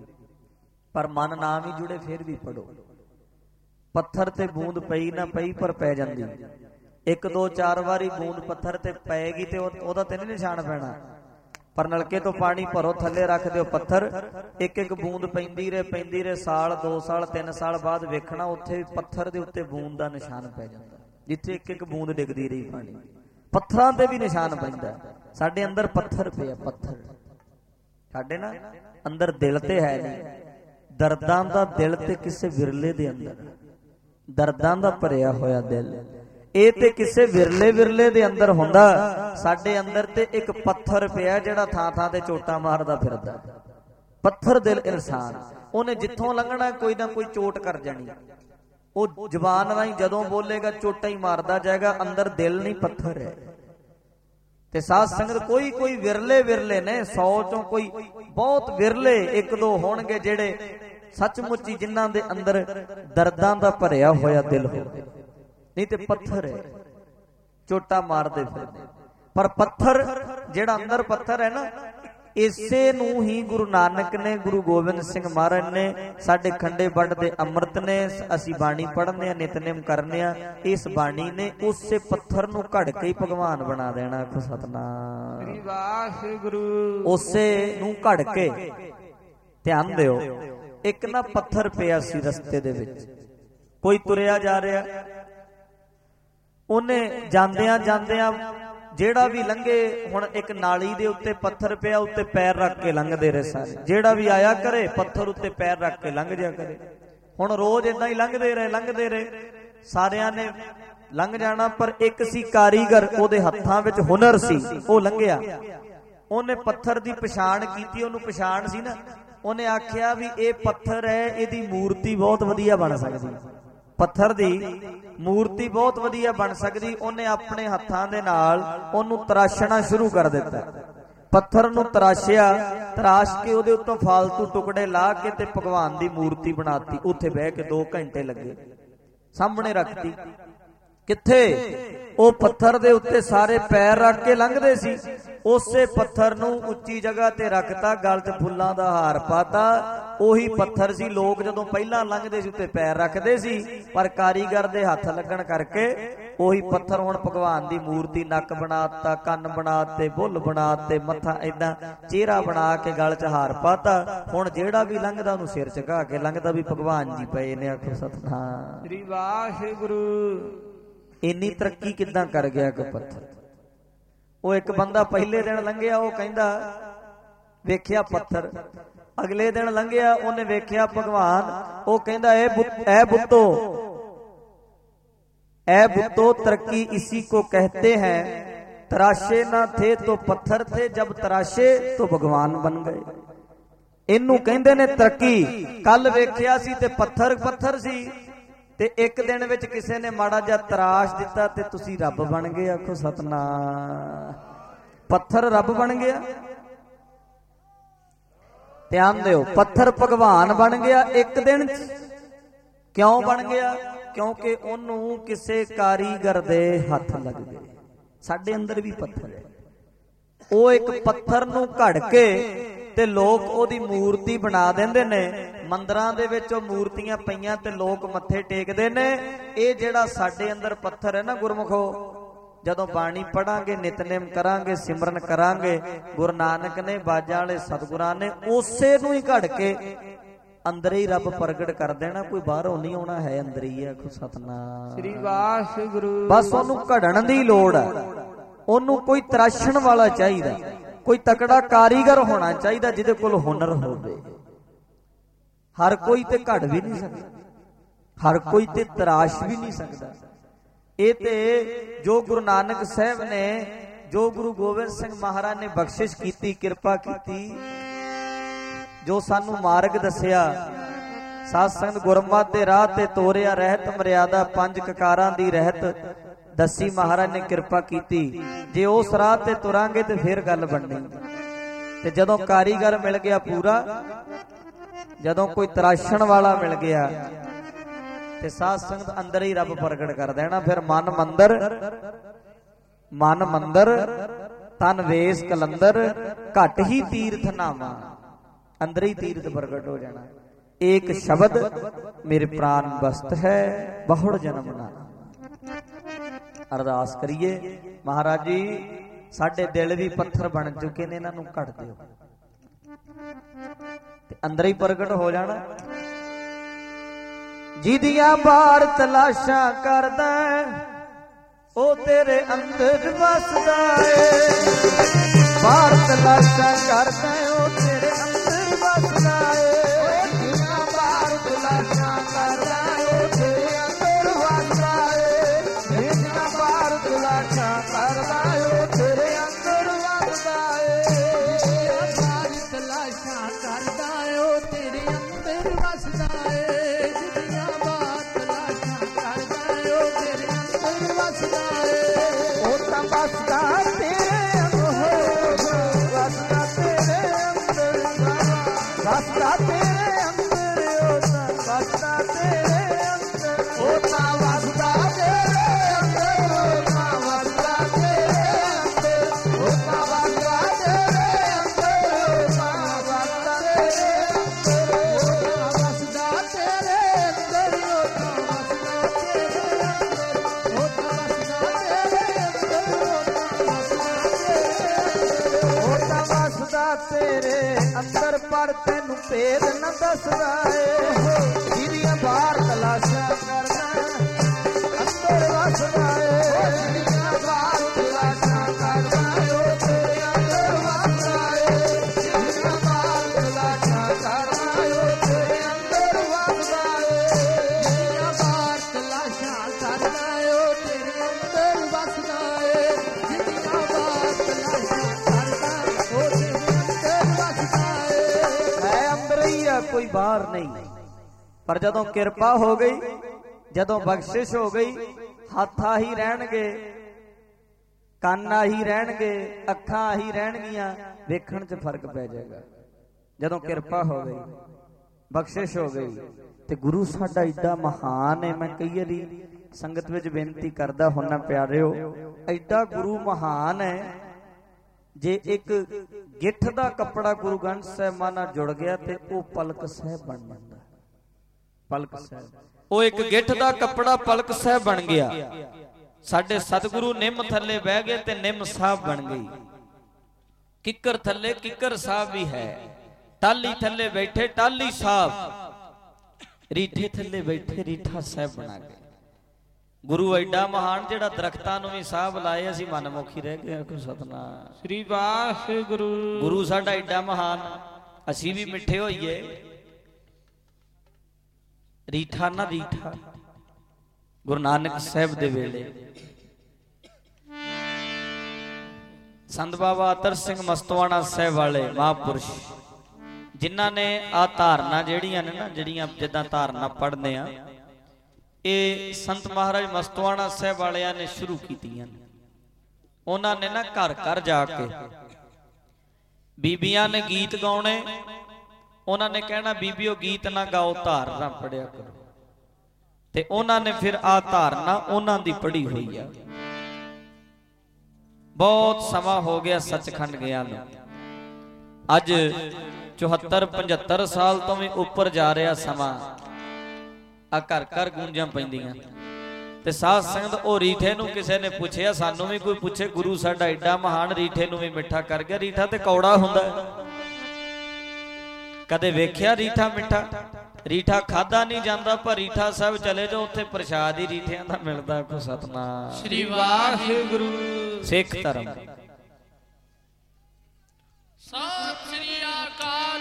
ਪਰ ਮਨ ਨਾ ਵੀ ਜੁੜੇ ਫਿਰ ਵੀ ਪੜੋ। ਪੱਥਰ ਤੇ ਬੂੰਦ ਪਈ ਨਾ ਪਈ ਪਰ ਪੈ ਜਾਂਦੀ। ਇੱਕ ਦੋ ਚਾਰ ਵਾਰੀ ਬੂੰਦ ਪੱਥਰ ਤੇ ਪਏਗੀ ਤੇ ਉਹਦਾ ਤੇ ਨਹੀਂ ਨਿਸ਼ਾਨ ਪੈਣਾ। ਪਰ ਨਲਕੇ ਤੋਂ ਪਾਣੀ ਭਰੋ, ਥੱਲੇ ਰੱਖ ਦਿਓ ਪੱਥਰ, ਇੱਕ ਇੱਕ ਬੂੰਦ ਪੈਂਦੀ ਰਹੇ ਪੈਂਦੀ ਰਹੇ, ਸਾਲ ਦੋ ਸਾਲ ਤਿੰਨ ਸਾਲ ਬਾਅਦ ਵੇਖਣਾ ਉੱਥੇ ਪੱਥਰ ਦੇ ਉੱਤੇ ਬੂੰਦ ਦਾ ਨਿਸ਼ਾਨ ਪੈ ਜਾਂਦਾ। ਜਿੱਥੇ ਇੱਕ ਇੱਕ ਬੂੰਦ ਡਿੱਗਦੀ ਰਹੀ ਪਾਣੀ, ਪੱਥਰਾਂ ਤੇ ਵੀ ਨਿਸ਼ਾਨ ਪੈਂਦਾ। ਸਾਡੇ ਅੰਦਰ ਪੱਥਰ ਪਿਆ, ਪੱਥਰ ਸਾਡੇ ਨਾ ਅੰਦਰ ਦਿਲ ਤੇ ਹੈ ਨਹੀਂ। ਦਰਦਾਂ ਦਾ ਦਿਲ ਤੇ ਕਿਸੇ ਵਿਰਲੇ ਦੇ ਅੰਦਰ, ਦਰਦਾਂ ਦਾ ਭਰਿਆ ਹੋਇਆ ਦਿਲ, ਇਹ ਤੇ ਕਿਸੇ ਵਿਰਲੇ ਵਿਰਲੇ ਦੇ ਅੰਦਰ ਹੁੰਦਾ। ਸਾਡੇ ਅੰਦਰ ਤੇ ਇੱਕ ਪੱਥਰ ਪਿਆ ਜਿਹੜਾ ਥਾਂ ਥਾਂ ਤੇ ਚੋਟਾਂ ਮਾਰਦਾ ਫਿਰਦਾ। ਪੱਥਰ ਦਿਲ ਇਨਸਾਨ, ਉਹਨੇ ਜਿੱਥੋਂ ਲੰਘਣਾ ਕੋਈ ਨਾ ਕੋਈ ਚੋਟ ਕਰ ਜਾਣੀ। ਉਹ ਜ਼ੁਬਾਨ ਰਾਹੀਂ ਜਦੋਂ ਬੋਲੇਗਾ ਚੋਟਾਂ ਹੀ ਮਾਰਦਾ ਜਾਏਗਾ, ਅੰਦਰ ਦਿਲ ਨਹੀਂ ਪੱਥਰ ਹੈ। ਤੇ ਸਾਧ ਸੰਗਤ ਕੋਈ ਕੋਈ ਵਿਰਲੇ ਵਿਰਲੇ ਨੇ, ਸੌ ਚੋਂ ਕੋਈ ਬਹੁਤ ਵਿਰਲੇ ਇੱਕ ਦੋ ਹੋਣਗੇ ਜਿਹੜੇ ਸੱਚਮੁੱਚ ਹੀ ਜਿਨ੍ਹਾਂ ਦੇ ਅੰਦਰ ਦਰਦਾਂ ਦਾ ਭਰਿਆ ਹੋਇਆ ਦਿਲ ਹੋਵੇ। ਨਹੀਂ ਤੇ ਪੱਥਰ ਹੈ, ਚੋਟਾ ਮਾਰਦੇ ਫਿਰਦੇ। ਪਰ ਪੱਥਰ ਜਿਹੜਾ ਅੰਦਰ ਪੱਥਰ ਹੈ ਨਾ, ਇਸੇ ਨੂੰ ਹੀ ਗੁਰੂ ਨਾਨਕ ਨੇ, ਗੁਰੂ ਗੋਬਿੰਦ ਸਿੰਘ ਮਹਾਰਾਜ ਨੇ, ਸਾਡੇ ਖੰਡੇ ਬੱਡ ਦੇ ਅੰਮ੍ਰਿਤ ਨੇ, ਅਸੀਂ ਬਾਣੀ ਪੜ੍ਹਨੇ ਆ, ਨਿਤਨੇਮ ਕਰਨੇ ਆ, ਇਸ ਬਾਣੀ ਨੇ ਉਸੇ ਪੱਥਰ ਨੂੰ ਘੜ ਕੇ ਹੀ ਭਗਵਾਨ ਬਣਾ ਦੇਣਾ। ਆਖੋ ਸਤਨਾਮ ਵਾਹਿਗੁਰੂ। ਉਸੇ ਨੂੰ ਘੜ ਕੇ, ਧਿਆਨ ਦਿਓ, ਇੱਕ ਨਾ ਪੱਥਰ ਪਿਆ ਸੀ ਰਸਤੇ ਦੇ ਵਿੱਚ, ਕੋਈ ਤੁਰਿਆ ਜਾ ਰਿਹਾ, ਉਹਨੇ ਜਾਂਦਿਆਂ ਜਾਂਦਿਆਂ ਜਿਹੜਾ ਵੀ ਲੰਘੇ, ਹੁਣ ਇੱਕ ਨਾਲੀ ਦੇ ਉੱਤੇ ਪੱਥਰ ਪਿਆ, ਉੱਤੇ ਪੈਰ ਰੱਖ ਕੇ ਲੰਘਦੇ ਰਹੇ ਸਾਰੇ। ਜਿਹੜਾ ਵੀ ਆਇਆ ਕਰੇ ਪੱਥਰ ਉੱਤੇ ਪੈਰ ਰੱਖ ਕੇ ਲੰਘ ਜਾ ਕਰੇ। ਹੁਣ ਰੋਜ਼ ਏਦਾਂ ਹੀ ਲੰਘਦੇ ਰਹੇ ਲੰਘਦੇ ਰਹੇ ਸਾਰਿਆਂ ਨੇ ਲੰਘ ਜਾਣਾ। ਪਰ ਇੱਕ ਸੀ ਕਾਰੀਗਰ, ਉਹਦੇ ਹੱਥਾਂ ਵਿੱਚ ਹੁਨਰ ਸੀ, ਉਹ ਲੰਘਿਆ। ਉਹਨੇ ਪੱਥਰ ਦੀ ਪਛਾਣ ਕੀਤੀ, ਉਹਨੂੰ ਪਛਾਣ ਸੀ ਨਾ। ਉਹਨੇ ਆਖਿਆ ਵੀ ਇਹ ਪੱਥਰ ਹੈ, ਇਹਦੀ ਮੂਰਤੀ ਬਹੁਤ ਵਧੀਆ ਬਣ ਸਕਦੀ, ਪੱਥਰ ਦੀ ਮੂਰਤੀ ਬਹੁਤ ਵਧੀਆ ਬਣ ਸਕਦੀ। ਉਹਨੇ ਆਪਣੇ ਹੱਥਾਂ ਦੇ ਨਾਲ ਉਹਨੂੰ ਤਰਾਸ਼ਣਾ ਸ਼ੁਰੂ ਕਰ ਦਿੱਤਾ। ਪੱਥਰ ਨੂੰ ਤਰਾਸ਼ਿਆ, ਤਰਾਸ਼ ਕੇ ਉਹਦੇ ਉੱਤੋਂ ਫਾਲਤੂ ਟੁਕੜੇ ਲਾ ਕੇ ਤੇ ਭਗਵਾਨ ਦੀ ਮੂਰਤੀ ਬਣਾਤੀ। ਉੱਥੇ ਬਹਿ ਕੇ ਦੋ ਘੰਟੇ ਲੱਗੇ, ਸਾਹਮਣੇ ਰੱਖਤੀ। ਕਿੱਥੇ? ਉਹ ਪੱਥਰ ਦੇ ਉੱਤੇ ਸਾਰੇ ਪੈਰ ਰੱਖ ਕੇ ਲੰਘਦੇ ਸੀ, ਉਸੇ ਪੱਥਰ ਨੂੰ ਉੱਚੀ ਜਗ੍ਹਾ ਤੇ ਰੱਖਤਾ, ਗਲ 'ਚ ਫੁੱਲਾਂ ਦਾ ਹਾਰ ਪਾਤਾ। ਉਹੀ ਪੱਥਰ ਸੀ, ਲੋਕ ਜਦੋਂ ਪਹਿਲਾਂ ਲੰਘਦੇ ਸੀ ਉੱਤੇ ਪੈਰ ਰੱਖਦੇ ਸੀ, ਪਰ ਕਾਰੀਗਰ ਦੇ ਹੱਥ ਲੱਗਣ ਕਰਕੇ ਉਹੀ ਪੱਥਰ ਹੁਣ ਭਗਵਾਨ ਦੀ ਮੂਰਤੀ, ਨੱਕ ਬਣਾਤਾ, ਕੰਨ ਬਣਾਤੇ, ਬੁੱਲ ਬਣਾਤੇ, ਮੱਥਾ ਏਦਾਂ ਚਿਹਰਾ ਬਣਾ ਕੇ ਗਲ 'ਚ ਹਾਰ ਪਾਤਾ। ਹੁਣ ਜਿਹੜਾ ਵੀ ਲੰਘਦਾ ਉਹਨੂੰ ਸਿਰ ਝੁਕਾ ਕੇ ਲੰਘਦਾ ਵੀ ਭਗਵਾਨ ਜੀ ਪਏ ਨੇ। ਆਖੋ ਸਤਿਨਾਮ ਸ੍ਰੀ ਵਾਹਿਗੁਰੂ। ਇੰਨੀ ਤਰੱਕੀ ਕਿੱਦਾਂ ਕਰ ਗਿਆ ਕਿ ਪੱਥਰ। ਉਹ ਇੱਕ ਬੰਦਾ ਪਹਿਲੇ ਦਿਨ ਲੰਘਿਆ, ਉਹ ਕਹਿੰਦਾ ਵੇਖਿਆ ਪੱਥਰ। ਅਗਲੇ ਦਿਨ ਲੰਘਿਆ, ਉਹਨੇ ਵੇਖਿਆ ਭਗਵਾਨ। ਉਹ ਕਹਿੰਦਾ ਇਹ ਐ ਬੁੱਤੋ, ऐ बुद्धो तरक्की इसी को कहते हैं, तराशे ना थे तो पत्थर थे, जब तराशे तो भगवान बन गए। इनू कहंदे ने तरक्की। कल वेखिया सी ते पत्थर पत्थर सी, ते एक दिन विच किसे ने माड़ा जिहा तराश दिता ते तुसी रब बन गए। आखो सतनाम। पत्थर रब बन गया। ध्यान दिओ, पत्थर भगवान बन गया एक दिन। क्यों बन गया? क्योंकि ਉਹਨੂੰ ਕਿਸੇ ਕਾਰੀਗਰ ਦੇ ਹੱਥ ਲੱਗ ਗਏ। ਸਾਡੇ ਅੰਦਰ ਵੀ ਪੱਥਰ ਹੈ। ਉਹ ਇੱਕ ਪੱਥਰ ਨੂੰ ਘੜ ਕੇ ਤੇ ਲੋਕ ਉਹਦੀ ਮੂਰਤੀ ਬਣਾ ਦਿੰਦੇ ਨੇ। ਮੰਦਰਾਂ ਦੇ ਵਿੱਚ ਉਹ ਮੂਰਤੀਆਂ ਪਈਆਂ ਤੇ ਲੋਕ ਮੱਥੇ ਟੇਕਦੇ ਨੇ। ਇਹ ਜਿਹੜਾ ਸਾਡੇ ਅੰਦਰ ਪੱਥਰ ਹੈ ਨਾ ਗੁਰਮੁਖੋ, ਜਦੋਂ ਬਾਣੀ ਪੜਾਂਗੇ, ਨਿਤਨੇਮ ਕਰਾਂਗੇ, ਸਿਮਰਨ ਕਰਾਂਗੇ, ਗੁਰੂ ਨਾਨਕ ਨੇ, ਬਾਜਾਂ ਵਾਲੇ ਸਤਿਗੁਰਾਂ ਨੇ ਉਸੇ ਨੂੰ ਹੀ ਘੜ ਕੇ ਅੰਦਰ ਹੀ ਰੱਬ ਪ੍ਰਗਟ ਕਰ ਦੇਣਾ। ਕੋਈ ਬਾਹਰੋਂ ਨਹੀਂ ਆਉਣਾ ਹੈ, ਅੰਦਰ ਹੀ ਹੈ। ਆਖੋ ਸਤਨਾਮ ਸ੍ਰੀ ਵਾਹਿਗੁਰੂ। ਬਸ ਉਹਨੂੰ ਘੜਨ ਦੀ ਲੋੜ ਹੈ। ਉਹਨੂੰ ਕੋਈ ਤਰਾਸ਼ਣ ਵਾਲਾ ਚਾਹੀਦਾ, ਕੋਈ ਤਕੜਾ ਕਾਰੀਗਰ ਹੋਣਾ ਚਾਹੀਦਾ ਜਿਹਦੇ ਕੋਲ ਹੁਨਰ ਹੋਵੇ। ਹਰ ਕੋਈ ਤੇ ਘੜ ਵੀ ਨਹੀਂ ਸਕਦਾ, ਹਰ ਕੋਈ ਤੇ ਤਰਾਸ਼ ਵੀ ਨਹੀਂ ਸਕਦਾ। ਇਹ ਤੇ ਜੋ ਗੁਰੂ ਨਾਨਕ ਸਾਹਿਬ ਨੇ, ਜੋ ਗੁਰੂ ਗੋਬਿੰਦ ਸਿੰਘ ਮਹਾਰਾਜ ਨੇ ਬਖਸ਼ਿਸ਼ ਕੀਤੀ, ਕਿਰਪਾ ਕੀਤੀ, ਜੋ ਸਾਨੂੰ ਮਾਰਗ ਦੱਸਿਆ, ਸਾਧ ਸੰਗਤ ਗੁਰਮਤਿ ਦੇ ਰਾਹ ਤੇ ਤੋਰਿਆ, ਰਹਿਤ ਮਰਿਆਦਾ ਪੰਜ ਕਕਾਰਾਂ ਦੀ ਰਹਿਤ ਦੱਸੀ ਮਹਾਰਾਜ ਨੇ, ਕਿਰਪਾ ਕੀਤੀ। ਜੇ ਉਸ ਰਾਹ ਤੇ ਤੁਰਾਂਗੇ ਤੇ ਫਿਰ ਗੱਲ ਬਣਨੀ। ਤੇ ਜਦੋਂ ਕਾਰੀਗਰ ਮਿਲ ਗਿਆ ਪੂਰਾ, ਜਦੋਂ ਕੋਈ ਤਰਾਸ਼ਣ ਵਾਲਾ ਮਿਲ ਗਿਆ ਤੇ ਸਾਧ ਸੰਗਤ ਅੰਦਰ ਹੀ ਰੱਬ ਪ੍ਰਗਟ ਕਰ ਦੇਣਾ। ਫਿਰ ਮਨ ਮੰਦਰ, ਮਨ ਮੰਦਰ ਤਨ ਵੇਸ ਕਲੰਦਰ, ਘਟ ਹੀ ਤੀਰਥ ਨਾਮਾ। अंदर ही तीर्थ प्रगट हो जाना। एक शब्द मेरे प्राण बस्त है, बहुड़ जन्म ना। अरदास करिए, महाराज जी साडे दिल भी पत्थर बन चुके ने, इन्हां नूं घट दिओ ते अंदर ही प्रगट हो जाना। जिदियां बार तलाशा करदा ओ तेरे अंदर वसदा है। बार तलाशा करदा ओ तेरे अंदर वसदा है। जिदियां बार तलाशा करदा ओ तेरे अंदर वसदा है। जिदियां बार तलाशा करदा ओ तेरे अंदर वसदा है। जिदियां बार तलाशा करदा ओ तेरे अंदर वसदा है। जिदियां बार तलाशा करदा ओ तेरे अंदर वसदा है। ओ तां वसदा तेरे वसदा तेरे अंदर, वसदा तेरे अंदर, होता वसदा तेरे अंदर, होता वसदा तेरे अंदर, होता वसदा तेरे अंदर, होता वसदा तेरे अंदर, होता वसदा तेरे अंदर, होता वसदा तेरे अंदर, होता वसदा तेरे अंदर, होता वसदा तेरे अंदर। पर तेनू भेद न दसदा है। जिदियां बाहर तलाशा करदा अंदर वसदा है। जिदियां बाहर तलाशा बाहर नहीं। पर जदों किरपा हो गई, जदों बख्शिश हो गई, हथ आही रहणगे, ਕੰਨ ਆਹੀ ਰਹਿਣਗੇ, ਅੱਖਾਂ ਆਹੀ ਰਹਿਣਗੀਆਂ, ਵੇਖਣ 'ਚ ਫਰਕ ਪੈ ਜਾਏਗਾ। ਜਦੋਂ ਕਿਰਪਾ ਹੋ ਗਈ, ਬਖਸ਼ਿਸ਼ ਹੋ ਗਈ, ਤੇ ਗੁਰੂ ਸਾਡਾ ਏਡਾ ਮਹਾਨ ਹੈ। ਮੈਂ ਕਈ ਵਾਰੀ ਸੰਗਤ ਵਿੱਚ ਬੇਨਤੀ ਕਰਦਾ ਹੁੰਨਾ, ਪਿਆਰਿਓ, ਐਡਾ ਗੁਰੂ ਮਹਾਨ ਹੈ, ਜੇ ਇੱਕ ਗਿੱਠ ਦਾ ਕੱਪੜਾ ਗੁਰੂ ਗ੍ਰੰਥ ਸਾਹਿਬ ਨਾਲ ਜੁੜ ਗਿਆ ਤੇ ਉਹ ਪਲਕ ਸਾਹਿਬ ਬਣ ਜਾਂਦਾ। ਪਲਕ ਸਾਹਿਬ, ਉਹ ਇੱਕ ਗਿੱਠ ਦਾ ਕੱਪੜਾ ਪਲਕ ਸਾਹਿਬ ਬਣ ਗਿਆ। ਸਾਡੇ ਸਤਿਗੁਰੂ ਨਿੰਮ ਥੱਲੇ ਬਹਿ ਗਏ ਤੇ ਨਿੰਮ ਸਾਹਿਬ ਬਣ ਗਈ। ਕਿੱਕਰ ਥੱਲੇ ਕਿੱਕਰ ਸਾਹਿਬ ਵੀ ਹੈ। ਟਾਲੀ ਥੱਲੇ ਬੈਠੇ ਟਾਲੀ ਸਾਹਿਬ, ਰੀਠੇ ਥੱਲੇ ਬੈਠੇ ਰੀਠਾ ਸਾਹਿਬ ਬਣਾ ਗਏ। ਗੁਰੂ ਐਡਾ ਮਹਾਨ ਜਿਹੜਾ ਦਰਖਤਾਂ ਨੂੰ ਵੀ ਸਾਹ ਬੁਲਾਏ, ਅਸੀਂ ਮਨਮੁਖੀ ਰਹਿ ਗਏ। ਆਖੋ ਸਤਨਾਮ ਸ੍ਰੀ ਵਾਹਿਗੁਰੂ। ਗੁਰੂ ਸਾਡਾ ਐਡਾ ਮਹਾਨ, ਅਸੀਂ ਵੀ ਮਿੱਠੇ ਹੋਈਏ। ਰੀਠਾ ਨਾ ਰੀਠਾ ਗੁਰੂ ਨਾਨਕ ਸਾਹਿਬ ਦੇ ਵੇਲੇ ਸੰਤ ਬਾਬਾ ਅਤਰ ਸਿੰਘ ਮਸਤਵਾਣਾ ਸਾਹਿਬ ਵਾਲੇ ਮਹਾਂਪੁਰਸ਼, ਜਿਨ੍ਹਾਂ ਨੇ ਆ ਧਾਰਨਾ ਜਿਹੜੀਆਂ ਨੇ ਨਾ, ਜਿਹੜੀਆਂ ਜਿੱਦਾਂ ਧਾਰਨਾ ਪੜ੍ਹਦੇ ਆ, ਇਹ ਸੰਤ ਮਹਾਰਾਜ ਮਸਤਵਾਣਾ ਸਾਹਿਬ ਵਾਲਿਆਂ ਨੇ ਸ਼ੁਰੂ ਕੀਤੀਆਂ। ਉਹਨਾਂ ਨੇ ਨਾ ਘਰ ਘਰ ਜਾ ਕੇ ਬੀਬੀਆਂ ਨੇ ਗੀਤ ਗਾਉਣੇ। ਉਹਨਾਂ ਨੇ ਕਹਿਣਾ, ਬੀਬੀਓ ਗੀਤ ਨਾ ਗਾਓ, ਧਾਰਨਾ ਪੜਿਆ ਕਰੋ। ਤੇ ਉਹਨਾਂ ਨੇ ਫਿਰ ਆ ਧਾਰਨਾ ਉਹਨਾਂ ਦੀ ਪੜ੍ਹੀ ਹੋਈ ਆ। ਬਹੁਤ ਸਮਾਂ ਹੋ ਗਿਆ ਸੱਚਖੰਡ ਗਿਆ ਨੂੰ, ਅੱਜ ਚੁਹੱਤਰ ਪੰਝੱਤਰ ਸਾਲ ਤੋਂ ਵੀ ਉੱਪਰ ਜਾ ਰਿਹਾ ਸਮਾਂ। ਆ ਘਰ ਘਰ ਗੂੰਜਾਂ ਪੈਂਦੀਆਂ ਤੇ ਸਾਧ ਸੰਗਤ ਉਹ ਰੀਠੇ ਨੂੰ ਕਿਸੇ ਨੇ ਪੁੱਛਿਆ, ਸਾਨੂੰ ਵੀ ਕੋਈ ਪੁੱਛੇ, ਗੁਰੂ ਸਾਡਾ ਐਡਾ ਮਹਾਨ ਰੀਠੇ ਨੂੰ ਵੀ ਮਿੱਠਾ ਕਰ ਗਿਆ। ਰੀਠਾ ਤੇ ਕੌੜਾ ਹੁੰਦਾ, ਕਦੇ ਵੇਖਿਆ ਰੀਠਾ ਮਿੱਠਾ? ਰੀਠਾ ਖਾਦਾ ਨਹੀਂ ਜਾਂਦਾ, ਪਰ ਰੀਠਾ ਸਾਹਿਬ ਚਲੇ ਜਾਓ, ਉੱਥੇ ਪ੍ਰਸ਼ਾਦ ਹੀ ਰੀਠਿਆਂ ਦਾ ਮਿਲਦਾ। ਕੋ ਸਤਨਾਮ ਸ੍ਰੀ ਵਾਹਿਗੁਰੂ। ਸਿੱਖ ਧਰਮ ਸਤਿ ਸ੍ਰੀ ਅਕਾਲ।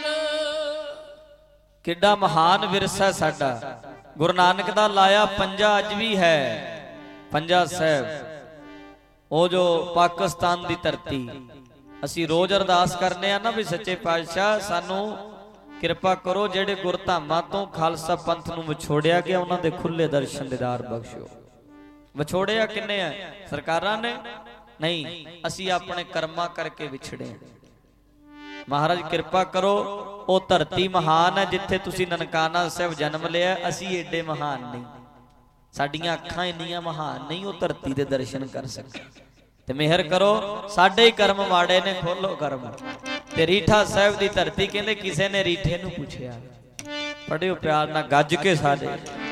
ਕਿੱਡਾ ਮਹਾਨ ਵਿਰਸਾ ਸਾਡਾ। ਗੁਰੂ ਨਾਨਕ ਦਾ ਲਾਇਆ ਪੰਜਾ ਅੱਜ ਵੀ ਹੈ। ਪੰਜਾ ਸਾਹਿਬ, ਉਹ ਜੋ ਪਾਕਿਸਤਾਨ ਦੀ ਧਰਤੀ, ਅਸੀਂ ਰੋਜ਼ ਅਰਦਾਸ ਕਰਨੇ ਆ ਨਾ ਵੀ ਸੱਚੇ ਪਾਤਸ਼ਾਹ ਸਾਨੂੰ ਕਿਰਪਾ ਕਰੋ, ਜਿਹੜੇ ਗੁਰਧਾਮਾਂ ਤੋਂ ਖਾਲਸਾ ਪੰਥ ਨੂੰ ਵਿਛੋੜਿਆ ਗਿਆ, ਉਹਨਾਂ ਦੇ ਖੁੱਲੇ ਦਰਸ਼ਨ ਦੀਦਾਰ ਬਖਸ਼ੋ। ਵਿਛੋੜਿਆ ਕਿੰਨੇ ਆ? ਸਰਕਾਰਾਂ ਨੇ ਨਹੀਂ, ਅਸੀਂ ਆਪਣੇ ਕਰਮਾਂ ਕਰਕੇ ਵਿਛੜੇ ਹਾਂ। ਮਹਾਰਾਜ ਕਿਰਪਾ ਕਰੋ, ਉਹ ਧਰਤੀ ਮਹਾਨ ਹੈ ਜਿੱਥੇ ਤੁਸੀਂ ਨਨਕਾਣਾ ਸਾਹਿਬ ਜਨਮ ਲਿਆ। ਅਸੀਂ ਏਡੇ ਮਹਾਨ ਨਹੀਂ, ਸਾਡੀਆਂ ਅੱਖਾਂ ਇੰਨੀਆਂ ਮਹਾਨ ਨਹੀਂ ਉਹ ਧਰਤੀ ਦੇ ਦਰਸ਼ਨ ਕਰ ਸਕਣ। ਤੇ ਮਿਹਰ ਕਰੋ, ਸਾਡੇ ਹੀ ਕਰਮ ਮਾੜੇ ਨੇ, ਖੋਲੋ ਕਰਮ। ਤੇ ਰੀਠਾ ਸਾਹਿਬ ਦੀ ਧਰਤੀ, ਕਹਿੰਦੇ ਕਿਸੇ ਨੇ ਰੀਠੇ ਨੂੰ ਪੁੱਛਿਆ, ਪੜਿਓ ਪਿਆਰ ਨਾਲ ਗੱਜ ਕੇ ਸਾਡੇ,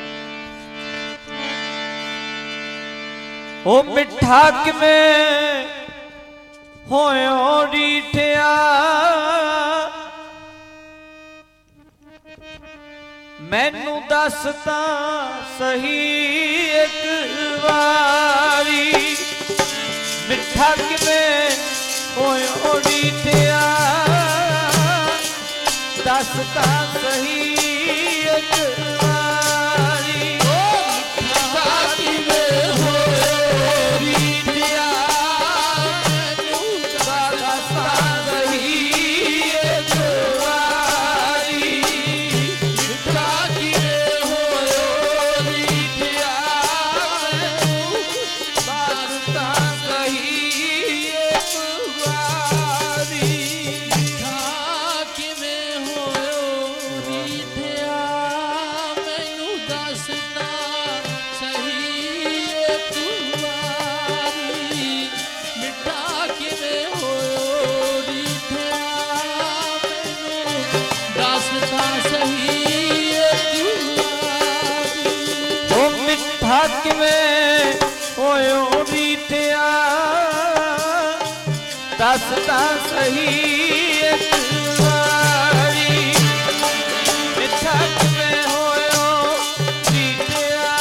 ਉਹ ਮਿੱਠਾ ਕਿਵੇਂ ਹੋਇਓ ਰੀਠਿਆ, ਮੈਨੂੰ ਦੱਸ ਤਾਂ ਸਹੀ ਇੱਕ ਵਾਰੀ, ਮਿੱਠਾ ਕਿਵੇਂ ਹੋਇਓ ਰੀਠਿਆ, ਦੱਸ ਤਾਂ ਸਹੀ ਇੱਕ ਵਾਰੀ, ਮਿੱਠਾ ਕਿਵੇਂ ਹੋਇਓ ਰੀਠਿਆ, ਮੈਨੂੰ ਦੱਸ ਤਾਂ ਸਹੀ ਇੱਕ ਵਾਰੀ, ਮਿੱਠਾ ਕਿਵੇਂ ਹੋਇਓ ਰੀਠਿਆ, ਮੈਨੂੰ ਦੱਸ ਤਾਂ ਸਹੀ ਇੱਕ ਵਾਰੀ, ਮਿੱਠਾ ਕਿਵੇਂ ਹੋਇਓ ਰੀਠਿਆ, ਮੈਨੂੰ ਦੱਸ ਤਾਂ ਸਹੀ ਇੱਕ ਵਾਰੀ, ਮਿੱਠਾ ਕਿਵੇਂ ਹੋਇਓ ਰੀਠਿਆ, ਮੈਨੂੰ ਦੱਸ ਤਾਂ ਸਹੀ ਇੱਕ ਵਾਰੀ, ਉਹ ਮਿੱਠਾ ਕਿਵੇਂ ਹੋਇਓ ਰੀਠਿਆ, ਦੱਸ ਤਾਂ ਸਹੀ ਇੱਕ ਵਾਰੀ, ਮਿੱਠਾ ਕਿਵੇਂ ਹੋਇਓ ਰੀਠਿਆ,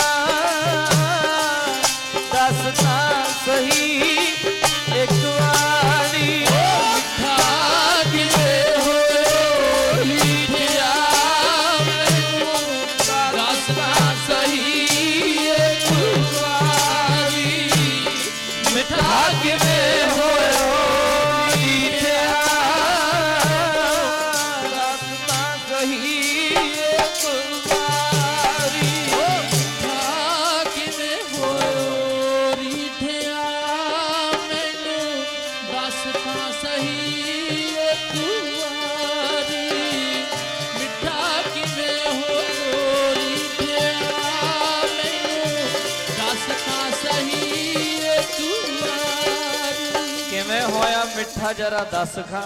ਦੱਸ ਤਾਂ ਸਹੀ ਇੱਕ ਵਾਰੀ, ਮਿੱਠਾ ਕਿਵੇਂ ਹੋਇਓ ਰੀਠਿਆ, ਮੈਨੂੰ ਦੱਸ ਤਾਂ ਸਹੀ ਇੱਕ ਵਾਰੀ, ਮਿੱਠਾ ਕਿਵੇਂ ਹੋਇਓ ਰੀਠਿਆ, ਦੱਸ ਤਾਂ ਸਹੀ ਮਿੱਠਾ ਜਰਾ ਦੱਸ ਖਾਂ।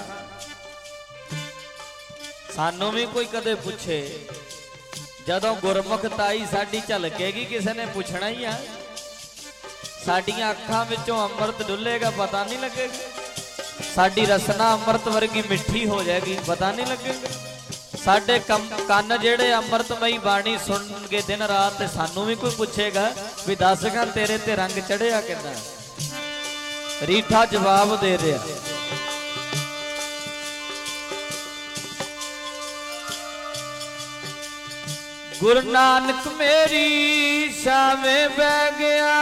ਸਾਨੂੰ ਵੀ ਕੋਈ ਕਦੇ ਪੁੱਛੇ, ਜਦੋਂ ਗੁਰਮੁਖਤਾਈ ਸਾਡੀ ਝਲਕੇਗੀ ਕਿਸੇ ਨੇ ਪੁੱਛਣਾ ਹੀ ਆ। ਸਾਡੀਆਂ ਅੱਖਾਂ ਵਿੱਚੋਂ ਅੰਮ੍ਰਿਤ ਡੁੱਲੇਗਾ ਪਤਾ ਨਹੀਂ ਲੱਗੇਗਾ। ਸਾਡੀ ਰਸਨਾ ਅੰਮ੍ਰਿਤ ਵਰਗੀ ਮਿੱਠੀ ਹੋ ਜਾਏਗੀ ਪਤਾ ਨਹੀਂ ਲੱਗੇਗਾ। ਸਾਡੇ ਕੰਨ ਜਿਹੜੇ ਅੰਮ੍ਰਿਤਮਈ ਬਾਣੀ ਸੁਣਨਗੇ ਦਿਨ ਰਾਤ, ਤੇ ਸਾਨੂੰ ਵੀ ਕੋਈ ਪੁੱਛੇਗਾ ਵੀ ਦੱਸ ਗਾ ਤੇਰੇ ਤੇ ਰੰਗ ਚੜਿਆ ਕਿੱਦਾਂ। ਰੀਠਾ ਜਵਾਬ ਦੇ ਰਿਹਾ, ਗੁਰੂ ਨਾਨਕ ਮੇਰੀ ਸ਼ਾਮੇ ਬਹਿ ਗਿਆ,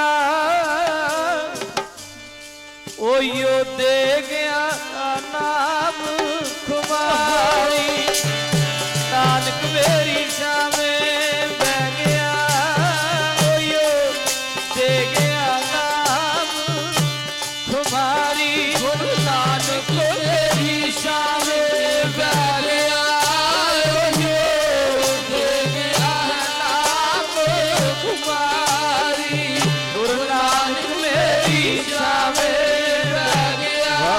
ਓਯੋ ਦੇ ਗਿਆ ਨਾਮ ਖੁਮਾਰੀ। ਨਾਨਕ ਮੇਰੀ ਸ਼ਾਮੇ ਬਹਿ ਗਿਆ, ਓਯੋ ਦੇ ਗਿਆ ਨਾਮ ਖੁਮਾਰੀ। ਗੁਰੂ ਨਾਨਕ ਮੇਰੀ ਸ਼ਾਮੇ ਬਹਿ ਗਿਆ, ਗੁਰੂ ਨਾਨਕ ਮੇਰੀ ਸ਼ਾਮੇ ਬਹਿ ਗਿਆ,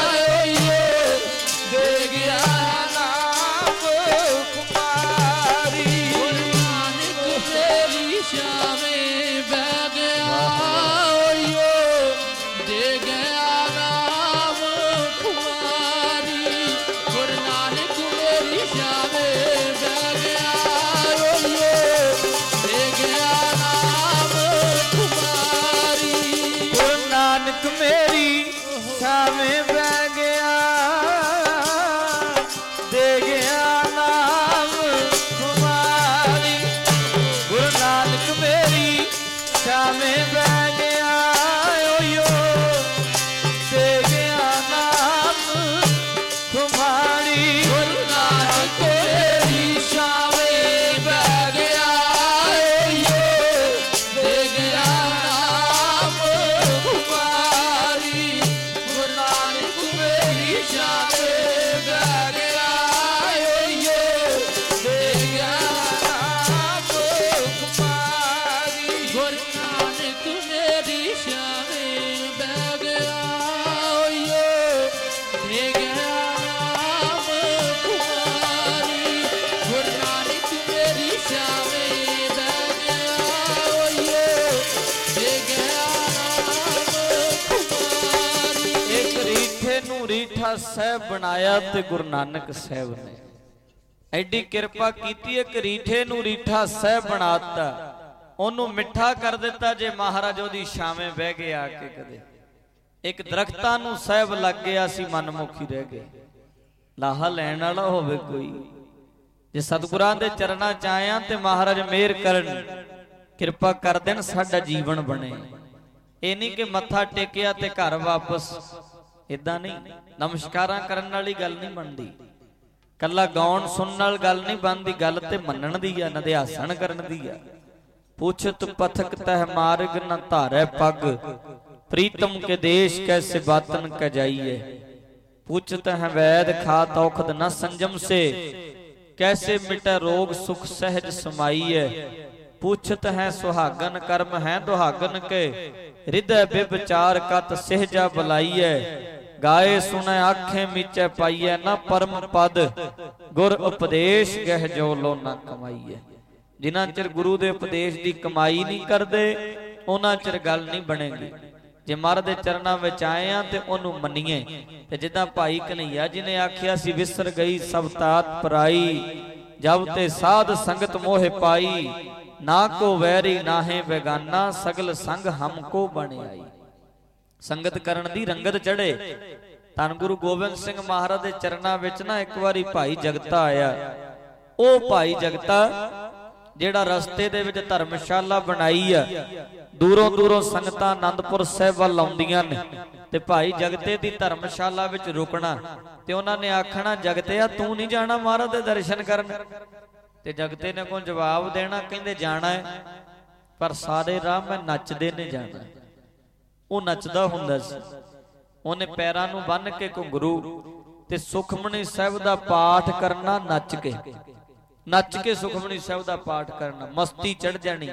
ਦੇ ਗਿਆ ਨਾਮ ਕੁਮਾਰੀ। ਗੁਰੂ ਨਾਨਕ ਮੇਰੀ ਸ਼ਾਮੇ ਬਹਿ ਗਿਆ, ਦੇ ਗਿਆ ਨਾਮ ਕੁਮਾਰੀ। ਗੁਰੂ ਨਾਨਕ ਮੇਰੀ ਸ਼ਾਮੇ ਬਹਿ ਗਿਆ, ਦੇ ਗਿਆ ਨਾਨਕ ਮੇਰੀ ਸ਼ਾਮੇ ਬਹਿ ਗਿਆ, ਦੇ ਗਿਆ ਨਾਮ ਕੁਮਾਰੀ। ਗੁਰੂ ਨਾਨਕ ਮੇਰੀ ਸ਼ਾਮੇ ਬਹਿ ਗਿਆ, ਓਯੋ ਦੇ ਗਿਆ ਨਾਮ ਕੁਮਾਰੀ। ਗੁਰੂ ਨਾਨਕ ਮੇਰੀ ਸ਼ਾਮੇ ਬਹਿ ਗਿਆ, ਦੇ ਗਿਆ ਨਾਮ ਕੁਮਾਰੀ। ਗੁਰੂ ਨਾਨਕ ਮੇਰੀ ਸ਼ਾਮੇ ਬਹਿ ਗਿਆ, ਦੇ ਗਿਆ ਨਾਮ ਕੁਮਾਰੀ। ਗੁਰੂ ਨਾਨਕ ਮੇਰੀ ਸ਼ਾਮੇ ਬਹਿ ਗਿਆ, ਦੇ ਗਿਆ ਨਾਮ ਕੁਮਾਰੀ। ਗੁਰੂ ਨਾਨਕ ਮੇਰੀ ਸ਼ਾਮੇ ਬਹਿ ਗਿਆ, ਦੇ ਗਿਆ ਨਾਮ ਕੁਮਾਰੀ। ਇੱਕ ਰੀਠੇ ਨੂੰ ਰੀਠਾ ਸਾਹਿਬ ਬਣਾਇਆ ਤੇ ਗੁਰੂ ਨਾਨਕ ਸਾਹਿਬ ਨੇ ਐਡੀ ਕਿਰਪਾ ਕੀਤੀ। ਇੱਕ ਰੀਠੇ ਨੂੰ ਰੀਠਾ ਸਾਹਿਬ ਬਣਾਤਾ, ਉਹਨੂੰ ਮਿੱਠਾ ਕਰ ਦਿੱਤਾ। ਜੇ ਮਹਾਰਾਜ ਉਹਦੀ ਛਾਵੇਂ ਬਹਿ ਕੇ ਆ ਕੇ ਕਦੇ ਇੱਕ ਦਰਖਤਾਂ ਨੂੰ ਸਾਹਿਬ ਲੱਗ ਗਿਆ ਸੀ, ਮਨਮੁਖੀ ਰਹਿ ਗਏ। ਲਾਹਾ ਲੈਣ ਵਾਲਾ ਹੋਵੇ ਕੋਈ, ਜੇ ਸਤਿਗੁਰਾਂ ਦੇ ਚਰਨਾਂ ਚ ਆਇਆ ਤੇ ਮਹਾਰਾਜ ਮਿਹਰ ਕਰਨ, ਕਿਰਪਾ ਕਰ ਦੇਣ, ਸਾਡਾ ਜੀਵਨ ਬਣੇ। ਇਹ ਨਹੀਂ ਕਿ ਮੱਥਾ ਟੇਕਿਆ ਤੇ ਘਰ ਵਾਪਸ, ਇਦਾਂ ਨਹੀਂ। ਨਮਸਕਾਰਾਂ ਕਰਨ ਵਾਲੀ ਗੱਲ ਨਹੀਂ ਬਣਦੀ, ਕੱਲਾ ਗਾਉਣ ਸੁਣਨ ਨਾਲ ਗੱਲ ਨਹੀਂ ਬਣਦੀ। ਗੱਲ ਤੇ ਮੰਨਣ ਦੀ ਆ, ਨਿਧਿਆਸਣ ਕਰਨ ਦੀ ਆ। ਪੁੱਛਤ ਪਥਕ ਤਹਿ ਮਾਰਗ ਨ ਧਾਰੈ ਪੱਗ, ਪ੍ਰੀਤਮ ਕੇ ਦੇਸ਼ ਕੈਸੇ ਬਾਤਨ ਕ ਜਾਈਏ। ਪੁੱਛਤ ਹੈ ਵੈਦ ਖਾਤ ਔਖਦ ਨ ਸੰਜਮ ਸੇ, कैसे मिटे रोग सुख सहज समाइए। पूछत है सुहागन कर्म है दुहागन के, हृदय विचार कत सहजा बुलाइए। गाए सुने आखे मीचे पाइए, न परम पद गुर उपदेश गह जो लो न कमाइए। जिन्ना चिर गुरु दे उपदेश दी कमाई नहीं करते उन्ना चिर गल नहीं बनेगी। जे महाराज दे चरनां विच आए आ ते ओनू मन्नीए। ते जिद्दां भाई कन्हैया जी ने आखिया सी, विसर गई सब तात पराई, जब ते साध संगत मोह पाई। ना को वैरी नाहे बेगाना, सगल संग हमको बन आई। संगत करन दी रंगत चढ़े। धन गुरु गोबिंद सिंह महाराज दे चरनां विच ना एक वारी भाई जगता आया। ओ भाई जगता ਜਿਹੜਾ ਰਸਤੇ ਦੇ ਵਿੱਚ ਧਰਮਸ਼ਾਲਾ ਬਣਾਈ ਆ, ਦੂਰੋਂ ਦੂਰੋਂ ਸੰਗਤਾਂ ਆਨੰਦਪੁਰ ਸਾਹਿਬ ਵੱਲ ਆਉਂਦੀਆਂ ਨੇ ਤੇ ਭਾਈ ਜਗਤੇ ਦੀ ਧਰਮਸ਼ਾਲਾ ਵਿੱਚ ਰੁਕਣਾ ਤੇ ਉਹਨਾਂ ਨੇ ਆਖਣਾ, ਜਗਤਿਆ ਤੂੰ ਨਹੀਂ ਜਾਣਾ ਮਹਾਰਾਜ ਦੇ ਦਰਸ਼ਨ ਕਰਨ? ਤੇ ਜਗਤੇ ਨੇ ਕੋਈ ਜਵਾਬ ਦੇਣਾ, ਕਹਿੰਦੇ ਜਾਣਾ ਹੈ, ਪਰ ਸਾਰੇ ਰਾਹ ਮੈਂ ਨੱਚਦੇ ਨੇ ਜਾਣਾ। ਉਹ ਨੱਚਦਾ ਹੁੰਦਾ ਸੀ, ਉਹਨੇ ਪੈਰਾਂ ਨੂੰ ਬੰਨ ਕੇ ਘੁੰਗਰੂ ਤੇ ਸੁਖਮਨੀ ਸਾਹਿਬ ਦਾ ਪਾਠ ਕਰਨਾ, ਨੱਚ ਕੇ नच के सुखमनी साहिब दा पाठ करना, मस्ती चढ़ जानी।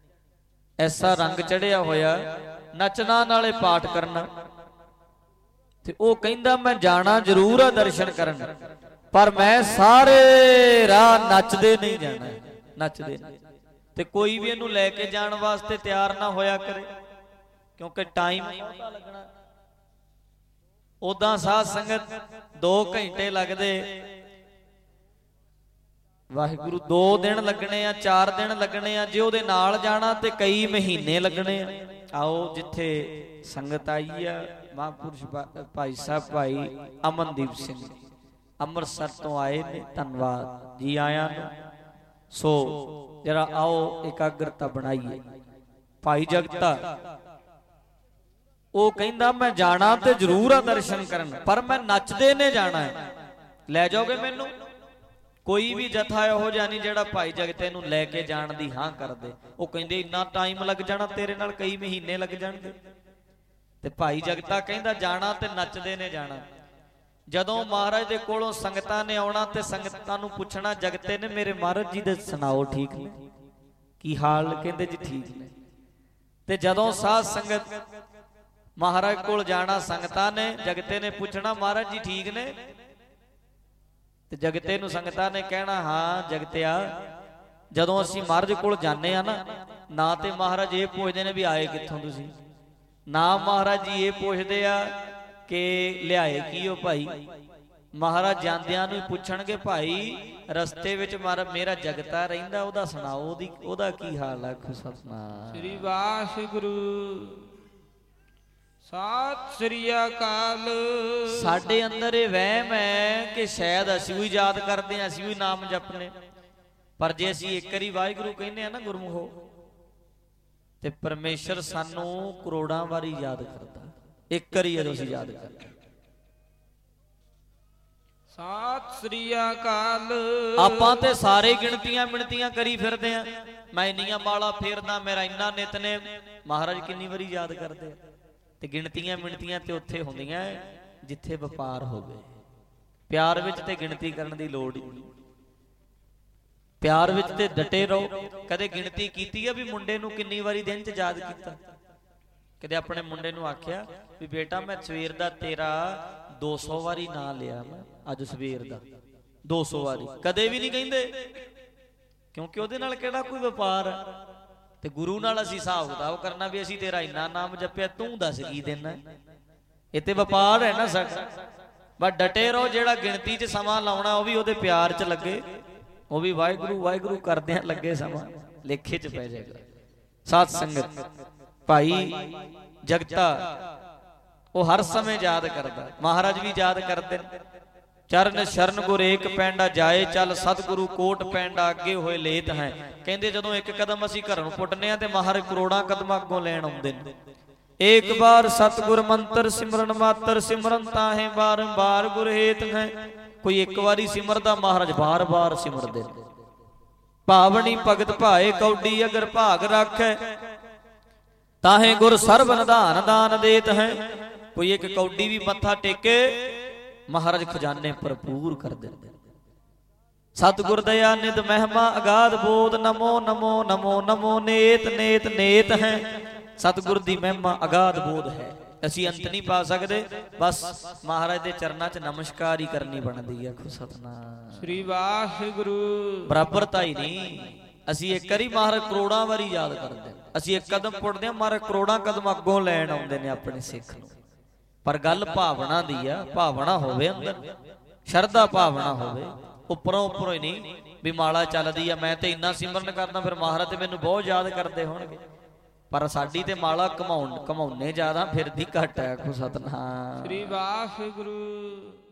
ऐसा रंग चढ़िया होया, नचना नाले पाठ करना। ਤੇ ਉਹ ਕਹਿੰਦਾ ਮੈਂ ਜਾਣਾ ਜ਼ਰੂਰ ਆ ਦਰਸ਼ਨ ਕਰਨ, ਪਰ ਮੈਂ ਸਾਰੇ ਰਾਹ ਨੱਚਦੇ ਨਹੀਂ ਜਾਣਾ, ਨੱਚਦੇ ਨਹੀਂ। ਤੇ ਕੋਈ ਵੀ ਇਹਨੂੰ ਲੈ ਕੇ ਜਾਣ ਵਾਸਤੇ ਤਿਆਰ ਨਾ ਹੋਇਆ ਕਰੇ, ਕਿਉਂਕਿ ਟਾਈਮ ਬਹੁਤਾ ਲੱਗਣਾ। ਉਦਾਂ ਸਾਧ ਸੰਗਤ ਦੋ ਘੰਟੇ ਲੱਗਦੇ, ਵਾਹਿਗੁਰੂ ਦੋ ਦਿਨ ਲੱਗਣੇ ਆ, ਚਾਰ ਦਿਨ ਲੱਗਣੇ ਆ। ਜੇ ਉਹਦੇ ਨਾਲ ਜਾਣਾ ਤੇ ਕਈ ਮਹੀਨੇ ਲੱਗਣੇ ਆ। ਆਓ ਜਿੱਥੇ ਸੰਗਤ ਆਈ ਆ, ਮਹਾਂਪੁਰਸ਼ ਭਾਈ ਸਾਹਿਬ ਭਾਈ ਅਮਨਦੀਪ ਸਿੰਘ ਅੰਮ੍ਰਿਤਸਰ ਤੋਂ ਆਏ ਨੇ, ਧੰਨਵਾਦ ਜੀ ਆਇਆਂ ਨੂੰ। ਸੋ ਜਰਾ ਆਓ ਇਕਾਗਰਤਾ ਬਣਾਈਏ। ਭਾਈ ਜਗਤਾ ਉਹ ਕਹਿੰਦਾ ਮੈਂ ਜਾਣਾ ਤੇ ਜ਼ਰੂਰ ਆ ਦਰਸ਼ਨ ਕਰਨ, ਪਰ ਮੈਂ ਨੱਚਦੇ ਨੇ ਜਾਣਾ ਹੈ, ਲੈ ਜਾਓਗੇ ਮੈਨੂੰ? ਕੋਈ ਵੀ ਜਥਾ ਇਹੋ ਜਿਹਾ ਨਹੀਂ ਜਿਹੜਾ ਭਾਈ ਜਗਤੇ ਨੂੰ ਲੈ ਕੇ ਜਾਣ ਦੀ ਹਾਂ ਕਰਦੇ। ਉਹ ਕਹਿੰਦੇ ਇੰਨਾ ਟਾਈਮ ਲੱਗ ਜਾਣਾ ਤੇਰੇ ਨਾਲ, ਕਈ ਮਹੀਨੇ ਲੱਗ ਜਾਣਗੇ। ਤੇ ਭਾਈ ਜਗਤਾ ਕਹਿੰਦਾ ਜਾਣਾ ਤੇ ਨੱਚਦੇ ਨੇ ਜਾਣਾ। ਜਦੋਂ ਮਹਾਰਾਜ ਦੇ ਕੋਲੋਂ ਸੰਗਤਾਂ ਨੇ ਆਉਣਾ ਤੇ ਸੰਗਤਾਂ ਨੂੰ ਪੁੱਛਣਾ, ਜਗਤੇ ਨੇ ਮੇਰੇ ਮਹਾਰਾਜ ਜੀ ਦੇ ਸੁਣਾਓ ਠੀਕ ਨੇ, ਕੀ ਹਾਲ? ਕਹਿੰਦੇ ਜੀ ਠੀਕ ਨੇ। ਤੇ ਜਦੋਂ ਸਾਧ ਸੰਗਤ ਮਹਾਰਾਜ ਕੋਲ ਜਾਣਾ ਸੰਗਤਾਂ ਨੇ, ਜਗਤੇ ਨੇ ਪੁੱਛਣਾ ਮਹਾਰਾਜ ਜੀ ਠੀਕ ਨੇ? ਤੇ ਜਗਤੇ ਨੂੰ ਸੰਗਤਾਂ ਨੇ ਕਹਿਣਾ ਹਾਂ ਜਗਤਿਆ, ਜਦੋਂ ਅਸੀਂ ਮਹਾਰਾਜ ਕੋਲ ਜਾਂਦੇ ਆ ਨਾ, ਨਾ ਤੇ ਮਹਾਰਾਜ ਇਹ ਪੁੱਛਦੇ ਨੇ ਵੀ ਆਏ ਕਿੱਥੋਂ ਤੁਸੀਂ, ਨਾ ਮਹਾਰਾਜ ਜੀ ਇਹ ਪੁੱਛਦੇ ਆ ਕਿ ਲਿਆਏ ਕੀ ਹੋ ਭਾਈ। ਮਹਾਰਾਜ ਜਾਂਦਿਆਂ ਨੂੰ ਪੁੱਛਣਗੇ ਭਾਈ ਰਸਤੇ ਵਿੱਚ ਮੇਰਾ ਜਗਤਾ ਰਹਿੰਦਾ, ਉਹਦਾ ਸੁਣਾਓ, ਉਹਦੀ ਉਹਦਾ ਕੀ ਹਾਲ ਹੈ? ਸਤਿਨਾਮ ਸ੍ਰੀ ਵਾਹਿਗੁਰੂ, ਸਤਿ ਸ੍ਰੀ ਅਕਾਲ। ਸਾਡੇ ਅੰਦਰ ਇਹ ਵਹਿਮ ਹੈ ਕਿ ਸ਼ਾਇਦ ਅਸੀਂ ਵੀ ਯਾਦ ਕਰਦੇ ਹਾਂ, ਅਸੀਂ ਵੀ ਨਾਮ ਜਪਨੇ, ਪਰ ਜੇ ਅਸੀਂ ਇੱਕ ਵਾਰੀ ਵਾਹਿਗੁਰੂ ਕਹਿੰਦੇ ਆ ਨਾ ਗੁਰਮੁਖੋ, ਤੇ ਪਰਮੇਸ਼ਰ ਸਾਨੂੰ ਕਰੋੜਾਂ ਵਾਰੀ ਯਾਦ ਕਰਦਾ, ਇੱਕ ਵਾਰੀ ਜਦੋਂ ਅਸੀਂ ਯਾਦ ਕਰਦੇ। ਸਤਿ ਸ੍ਰੀ ਅਕਾਲ। ਆਪਾਂ ਤੇ ਸਾਰੇ ਗਿਣਤੀਆਂ ਮਿਣਤੀਆਂ ਕਰੀ ਫਿਰਦੇ ਆ, ਮੈਂ ਇੰਨੀਆਂ ਮਾਲਾ ਫੇਰਦਾ, ਮੇਰਾ ਇੰਨਾ ਨਿਤਨੇਮ। ਮਹਾਰਾਜ ਕਿੰਨੀ ਵਾਰੀ ਯਾਦ ਕਰਦੇ ਆ? ਤੇ ਗਿਣਤੀਆਂ ਮਿਣਤੀਆਂ ਤੇ ਉੱਥੇ ਹੁੰਦੀਆਂ ਜਿੱਥੇ ਵਪਾਰ ਹੋਵੇ। ਪਿਆਰ ਵਿੱਚ ਤੇ ਗਿਣਤੀ ਕਰਨ ਦੀ ਲੋੜ ਹੀ ਨਹੀਂ, ਪਿਆਰ ਵਿੱਚ ਤੇ ਡਟੇ ਰਹੋ। ਕਦੇ ਗਿਣਤੀ ਕੀਤੀ ਆ ਵੀ ਮੁੰਡੇ ਨੂੰ ਕਿੰਨੀ ਵਾਰੀ ਦਿਨ ਚ ਯਾਦ ਕੀਤਾ? ਕਦੇ ਆਪਣੇ ਮੁੰਡੇ ਨੂੰ ਆਖਿਆ ਵੀ ਬੇਟਾ ਮੈਂ ਸਵੇਰ ਦਾ ਤੇਰਾ ਦੋ ਸੌ ਵਾਰੀ ਨਾਂ ਲਿਆ, ਮੈਂ ਅੱਜ ਸਵੇਰ ਦਾ ਦੋ ਸੌ ਵਾਰੀ? ਕਦੇ ਵੀ ਨਹੀਂ ਕਹਿੰਦੇ, ਕਿਉਂਕਿ ਉਹਦੇ ਨਾਲ ਕਿਹੜਾ ਕੋਈ ਵਪਾਰ। ਤੇ ਗੁਰੂ ਨਾਲ ਅਸੀਂ ਹਿਸਾਬ ਕਿਤਾਬ ਕਰਨਾ ਵੀ ਅਸੀਂ ਤੇਰਾ ਇੰਨਾ ਨਾਮ ਜਪਿਆ, ਤੂੰ ਦੱਸ ਕੀ ਦੇਣਾ? ਇਹ ਤੇ ਵਪਾਰ ਹੈ ਨਾ ਸਾਡਾ। ਬਸ ਡਟੇ ਰਹੋ, ਜਿਹੜਾ ਗਿਣਤੀ 'ਚ ਸਮਾਂ ਲਾਉਣਾ ਉਹ ਵੀ ਉਹਦੇ ਪਿਆਰ 'ਚ ਲੱਗੇ, ਉਹ ਵੀ ਵਾਹਿਗੁਰੂ ਵਾਹਿਗੁਰੂ ਕਰਦਿਆਂ ਲੱਗੇ, ਸਮਾਂ ਲੇਖੇ 'ਚ ਪੈ ਜਾਏਗਾ। ਸਾਧ ਸੰਗਤ ਭਾਈ ਜਗਤਾ ਉਹ ਹਰ ਸਮੇਂ ਯਾਦ ਕਰਦਾ, ਮਹਾਰਾਜ ਵੀ ਯਾਦ ਕਰਦੇ ਨੇ। ਚਰਨ ਸ਼ਰਨ ਗੁਰ ਏਕ ਪੈਂਡਾ ਜਾਏ, ਚੱਲ ਸਤਿਗੁਰੂ ਕੋਟ ਪੈਂਡਾ ਅੱਗੇ ਹੋਏ ਲੇਤ ਹੈ। ਕਹਿੰਦੇ ਜਦੋਂ ਇੱਕ ਕਦਮ ਅਸੀਂ ਘਰੋਂ ਪੁੱਟਨੇ ਆ ਤੇ ਮਹਾਰਾਜ ਕਰੋੜਾਂ ਕਦਮਾਂ ਅੱਗੋਂ ਲੈਣ ਆਉਂਦੇ ਨੇ। ਏਕ ਬਾਰ ਸਤਿਗੁਰ ਮੰਤਰ ਸਿਮਰਨ ਮਾਤਰ, ਸਿਮਰਨ ਤਾਹੇ ਬਾਰੰਬਾਰ ਗੁਰ ਹੇਤ ਹੈ। ਕੋਈ ਇੱਕ ਵਾਰੀ ਸਿਮਰਦਾ, ਮਹਾਰਾਜ ਬਾਰ ਬਾਰ ਸਿਮਰਦੇ ਨੇ। ਭਾਵਨੀ ਭਗਤ ਭਾਏ ਕੌਡੀ, ਅਗਰ ਭਾਗ ਰੱਖੈ ਤਾਹੇ ਗੁਰ ਸਰਬ ਨਿਧਾਨ ਦਾਨ ਦੇਤ ਹੈ। ਕੋਈ ਇੱਕ ਕੌਡੀ ਵੀ ਮੱਥਾ ਟੇਕੇ, ਮਹਾਰਾਜ ਖਜ਼ਾਨੇ ਭਰਪੂਰ ਕਰ ਦਿੰਦੇ। ਸਤਿਗੁਰ ਦਇਆ ਨਿਧ ਮਹਿਮਾ ਅਗਾਧ ਬੋਧ, ਨਮੋ ਨਮੋ ਨਮੋ ਨਮੋ ਨੇਤ ਨੇਤ ਨੇਤ ਹੈ। ਸਤਿਗੁਰ ਦੀ ਮਹਿਮਾ ਅਗਾਧ ਬੋਧ ਹੈ, ਅਸੀਂ ਅੰਤ ਨਹੀਂ ਪਾ ਸਕਦੇ, ਬਸ ਮਹਾਰਾਜ ਦੇ ਚਰਨਾਂ 'ਚ ਨਮਸਕਾਰ ਹੀ ਕਰਨੀ ਬਣਦੀ ਹੈ। ਸਤਿਨਾਮ ਸ੍ਰੀ ਵਾਹਿਗੁਰੂ। ਬਰਾਬਰਤਾ ਹੀ ਨਹੀਂ, ਅਸੀਂ ਇੱਕ ਵਾਰੀ ਮਹਾਰਾਜ ਕਰੋੜਾਂ ਵਾਰੀ ਯਾਦ ਕਰਦੇ, ਅਸੀਂ ਇੱਕ ਕਦਮ ਪੁੱਟਦੇ ਹਾਂ, ਮਹਾਰਾਜ ਕਰੋੜਾਂ ਕਦਮ ਅੱਗੋਂ ਲੈਣ ਆਉਂਦੇ ਨੇ ਆਪਣੇ ਸਿੱਖ ਨੂੰ। ਪਰ ਗੱਲ ਭਾਵਨਾ ਦੀ ਆ, ਭਾਵਨਾ ਹੋਵੇ ਅੰਦਰ, ਸ਼ਰਧਾ ਭਾਵਨਾ ਹੋਵੇ, ਉੱਪਰੋਂ ਉੱਪਰੋਂ ਹੀ ਨਹੀਂ ਵੀ ਮਾਲਾ ਚੱਲਦੀ ਆ ਮੈਂ ਤੇ ਇੰਨਾ ਸਿਮਰਨ ਕਰਦਾ ਫਿਰ ਮਹਾਰਾਜ ਤੇ ਮੈਨੂੰ ਬਹੁਤ ਯਾਦ ਕਰਦੇ ਹੋਣਗੇ। ਪਰ ਸਾਡੀ ਤੇ ਮਾਲਾ ਕਮਾਉਣ ਕਮਾਉਣੇ ਜ਼ਿਆਦਾ, ਫਿਰਦੀ ਘੱਟ ਹੈ। ਸਤਿਨਾਮ ਸ੍ਰੀ ਵਾਹਿਗੁਰੂ।